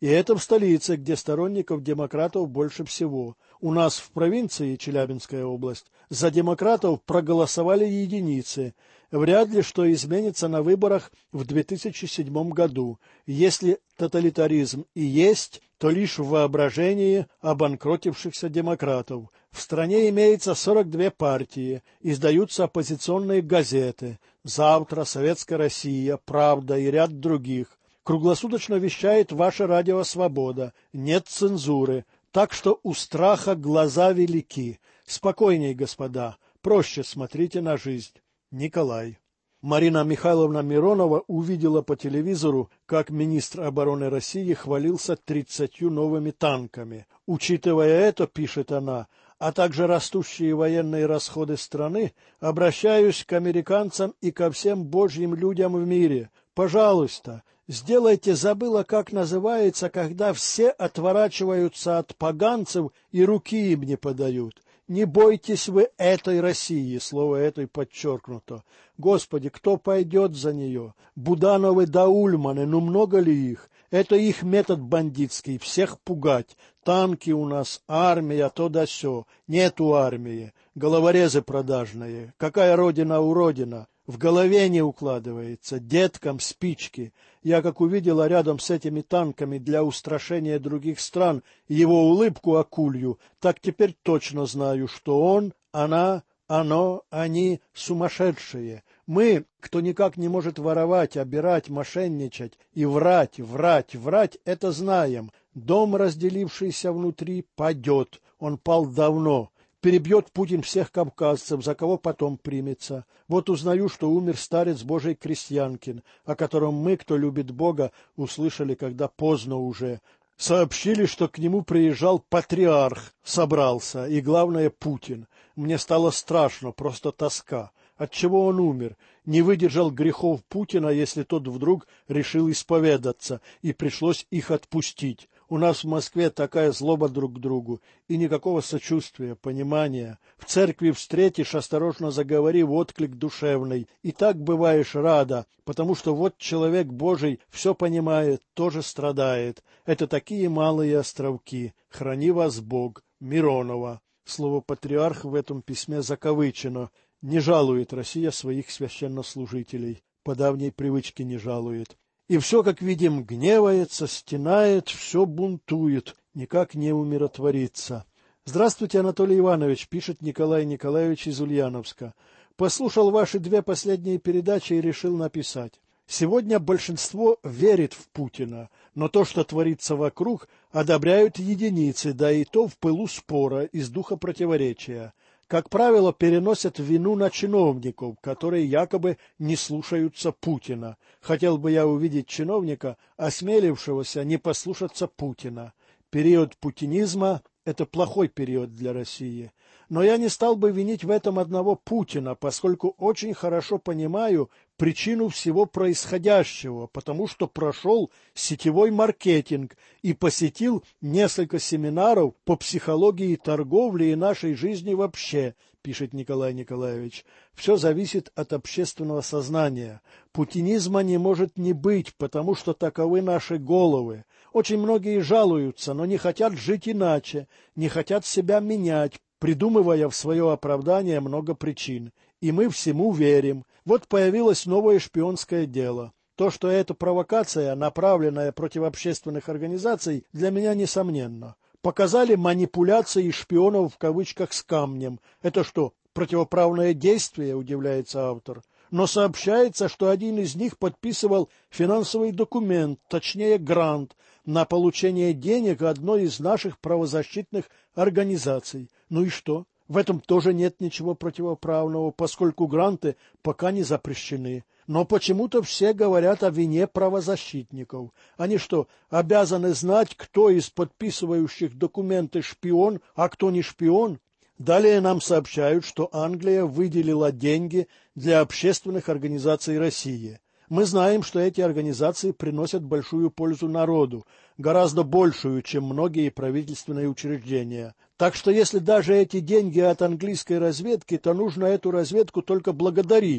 И это в столице, где сторонников демократов больше всего. У нас в провинции, Челябинская область, за демократов проголосовали единицы. Вряд ли что изменится на выборах в 2007 году. Если тоталитаризм и есть, то лишь в воображении обанкротившихся демократов. В стране имеется 42 партии, издаются оппозиционные газеты «Завтра», «Советская Россия», «Правда» и ряд других. Круглосуточно вещает ваше радио «Свобода», нет цензуры, так что у страха глаза велики. Спокойней, господа, проще смотрите на жизнь. Николай. Марина Михайловна Миронова увидела по телевизору, как министр обороны России хвалился 30 новыми танками. Учитывая это, пишет она, а также растущие военные расходы страны, обращаюсь к американцам и ко всем божьим людям в мире. Пожалуйста, сделайте, забыла, как называется, когда все отворачиваются от поганцев и руки им не подают. Не бойтесь вы этой России, слово «этой» подчеркнуто. Господи, кто пойдет за нее? Будановы да Ульманы, ну много ли их? Это их метод бандитский, всех пугать. Танки у нас, армия, то да сё. Нету армии. Головорезы продажные. Какая родина уродина? В голове не укладывается, деткам спички. Я как увидела рядом с этими танками для устрашения других стран его улыбку акулью, так теперь точно знаю, что он, она, оно, они сумасшедшие. Мы, кто никак не может воровать, обирать, мошенничать и врать, это знаем. Дом, разделившийся внутри, падет. Он пал давно. Перебьет Путин всех кавказцев, за кого потом примется. Вот узнаю, что умер старец Божий Крестьянкин, о котором мы, кто любит Бога, услышали, когда поздно уже. Сообщили, что к нему приезжал патриарх, собрался, и, главное, Путин. Мне стало страшно, просто тоска. Отчего он умер? Не выдержал грехов Путина, если тот вдруг решил исповедаться, и пришлось их отпустить. У нас в Москве такая злоба друг к другу, и никакого сочувствия, понимания. В церкви встретишь, осторожно заговори в отклик душевный, и так бываешь рада, потому что вот человек Божий все понимает, тоже страдает. Это такие малые островки. Храни вас Бог. Миронова. Слово «патриарх» в этом письме закавычено. Не жалует Россия своих священнослужителей. По давней привычке не жалует. И все, как видим, гневается, стенает, все бунтует, никак не умиротворится. Здравствуйте, Анатолий Иванович, пишет Николай Николаевич из Ульяновска. Послушал ваши 2 последние передачи и решил написать. Сегодня большинство верит в Путина, но то, что творится вокруг, одобряют единицы, да и то в пылу спора, из духа противоречия. Как правило, переносят вину на чиновников, которые якобы не слушаются Путина. Хотел бы я увидеть чиновника, осмелившегося не послушаться Путина. Период путинизма – это плохой период для России. Но я не стал бы винить в этом одного Путина, поскольку очень хорошо понимаю причину всего происходящего, потому что прошел сетевой маркетинг и посетил несколько семинаров по психологии торговли и нашей жизни вообще, пишет Николай Николаевич. Все зависит от общественного сознания. Путинизма не может не быть, потому что таковы наши головы. Очень многие жалуются, но не хотят жить иначе, не хотят себя менять, придумывая в свое оправдание много причин. И мы всему верим. Вот появилось новое шпионское дело. То, что это провокация, направленная против общественных организаций, для меня несомненно. Показали манипуляции шпионов в кавычках с камнем. Это что, противоправное действие, удивляется автор. Но сообщается, что один из них подписывал финансовый документ, точнее грант, на получение денег одной из наших правозащитных организаций. Ну и что? В этом тоже нет ничего противоправного, поскольку гранты пока не запрещены. Но почему-то все говорят о вине правозащитников. Они что, обязаны знать, кто из подписывающих документы шпион, а кто не шпион? Далее нам сообщают, что Англия выделила деньги для общественных организаций России. Мы знаем, что эти организации приносят большую пользу народу, гораздо большую, чем многие правительственные учреждения. Так что если даже эти деньги от английской разведки, то нужно эту разведку только благодарить.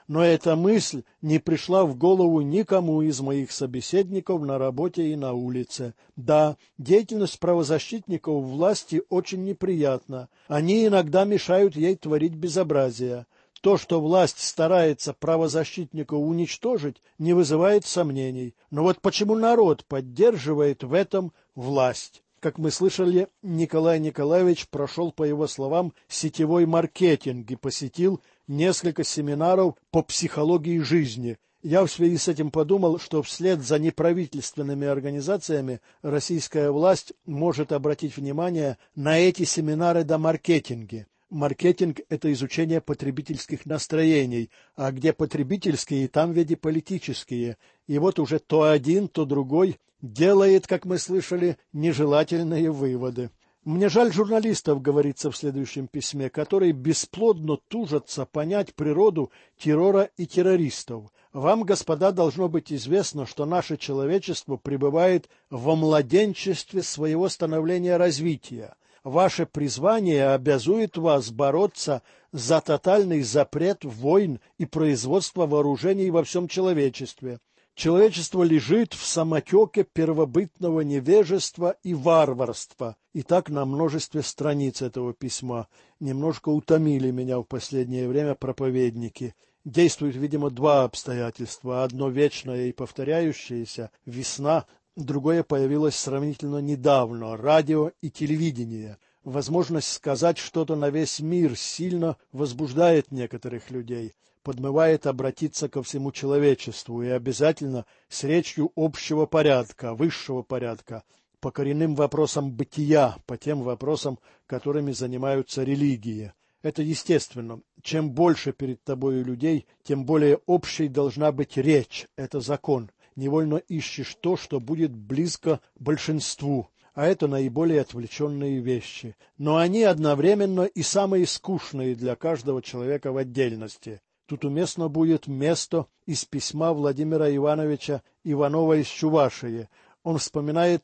Но эта мысль не пришла в голову никому из моих собеседников на работе и на улице. Да, деятельность правозащитников власти очень неприятна. Они иногда мешают ей творить безобразие. То, что власть старается правозащитников уничтожить, не вызывает сомнений. Но вот почему народ поддерживает в этом власть? Как мы слышали, Николай Николаевич прошел, по его словам, сетевой маркетинг и посетил несколько семинаров по психологии жизни. Я в связи с этим подумал, что вслед за неправительственными организациями российская власть может обратить внимание на эти семинары до маркетинге. Маркетинг – это изучение потребительских настроений, а где потребительские, там ведь и политические. И вот уже то один, то другой делает, как мы слышали, нежелательные выводы. Мне жаль журналистов, говорится в следующем письме, которые бесплодно тужатся понять природу террора и террористов. Вам, господа, должно быть известно, что наше человечество пребывает во младенчестве своего становления развития. Ваше призвание обязует вас бороться за тотальный запрет войн и производство вооружений во всем человечестве. Человечество лежит в самотеке первобытного невежества и варварства. И так на множестве страниц этого письма. Немножко утомили меня в последнее время проповедники. Действуют, видимо, два обстоятельства. Одно вечное и повторяющееся – весна. Другое появилось сравнительно недавно – радио и телевидение. Возможность сказать что-то на весь мир сильно возбуждает некоторых людей, подмывает обратиться ко всему человечеству и обязательно с речью общего порядка, высшего порядка, по коренным вопросам бытия, по тем вопросам, которыми занимаются религии. Это естественно. Чем больше перед тобою людей, тем более общей должна быть речь. Это закон. Невольно ищешь то, что будет близко большинству, а это наиболее отвлеченные вещи. Но они одновременно и самые скучные для каждого человека в отдельности. Тут уместно будет место из письма Владимира Ивановича Иванова из Чувашии. Он вспоминает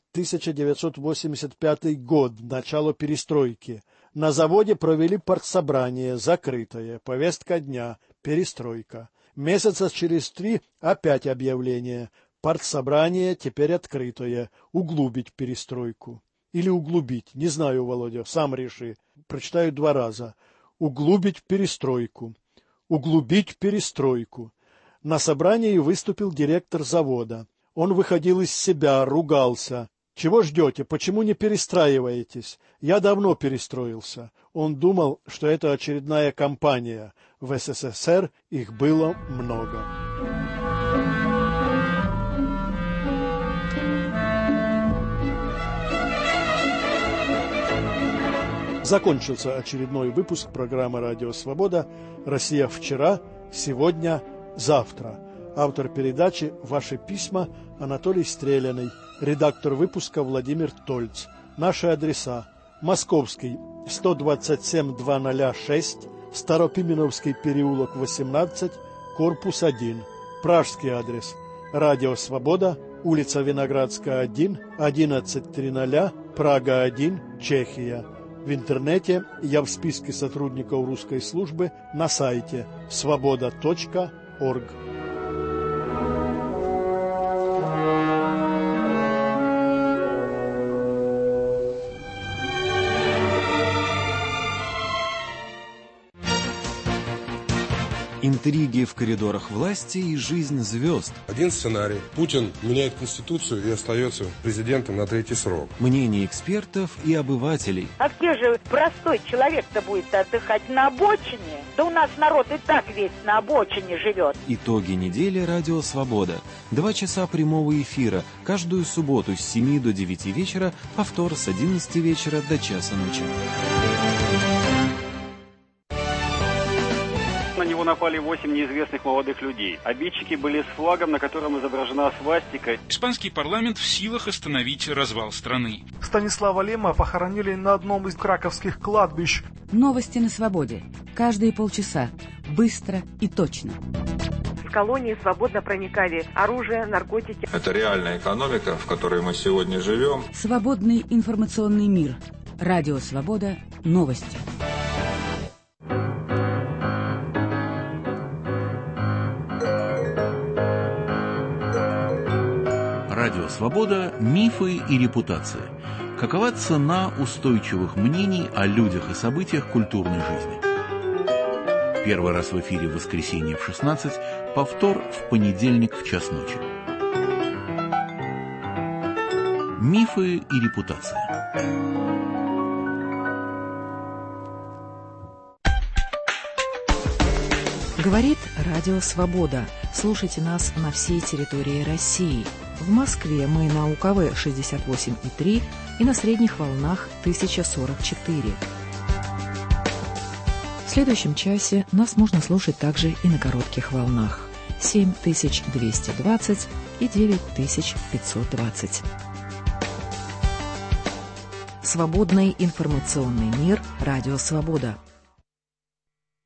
1985 год, начало перестройки. На заводе провели партсобрание, закрытое, повестка дня, перестройка. Месяца через 3 опять объявление. Партсобрание теперь открытое. Углубить перестройку. Или углубить. Не знаю, Володя, сам реши. Прочитаю 2 раза. Углубить перестройку. Углубить перестройку. На собрании выступил директор завода. Он выходил из себя, ругался. Чего ждете? Почему не перестраиваетесь? Я давно перестроился. Он думал, что это очередная кампания. В СССР их было много. Закончился очередной выпуск программы «Радио Свобода». «Россия вчера», «Сегодня», «Завтра». Автор передачи «Ваши письма» Анатолий Стреляный. Редактор выпуска Владимир Тольц. Наши адреса: Московский, 127-206, Старопименовский переулок, 18, корпус 1. Пражский адрес: Радио Свобода, улица Виноградская, 1, 1100, Прага 1, Чехия. В интернете я в списке сотрудников русской службы на сайте svoboda.org. Интриги в коридорах власти и жизнь звезд. Один сценарий. Путин меняет Конституцию и остается президентом на 3-й срок. Мнения экспертов и обывателей. А где же простой человек-то будет отдыхать? На обочине? Да у нас народ и так весь на обочине живет. Итоги недели «Радио Свобода». 2 часа прямого эфира. Каждую субботу с 7 до 9 вечера. Повтор с 11 вечера до часа ночи. На него напали 8 неизвестных молодых людей. Обидчики были с флагом, на котором изображена свастика. Испанский парламент в силах остановить развал страны. Станислава Лема похоронили на одном из краковских кладбищ. Новости на свободе. Каждые полчаса. Быстро и точно. В колонии свободно проникали оружие, наркотики. Это реальная экономика, в которой мы сегодня живем. Свободный информационный мир. Радио Свобода. Новости. Радио «Свобода. Мифы и репутация». Какова цена устойчивых мнений о людях и событиях культурной жизни? Первый раз в эфире в воскресенье в 16, повтор в понедельник в час ночи. Мифы и репутация. Говорит Радио «Свобода». Слушайте нас на всей территории России. В Москве мы на УКВ 68,3 и на средних волнах 1044. В следующем часе нас можно слушать также и на коротких волнах 7220 и 9520. Свободный информационный мир. Радио «Свобода».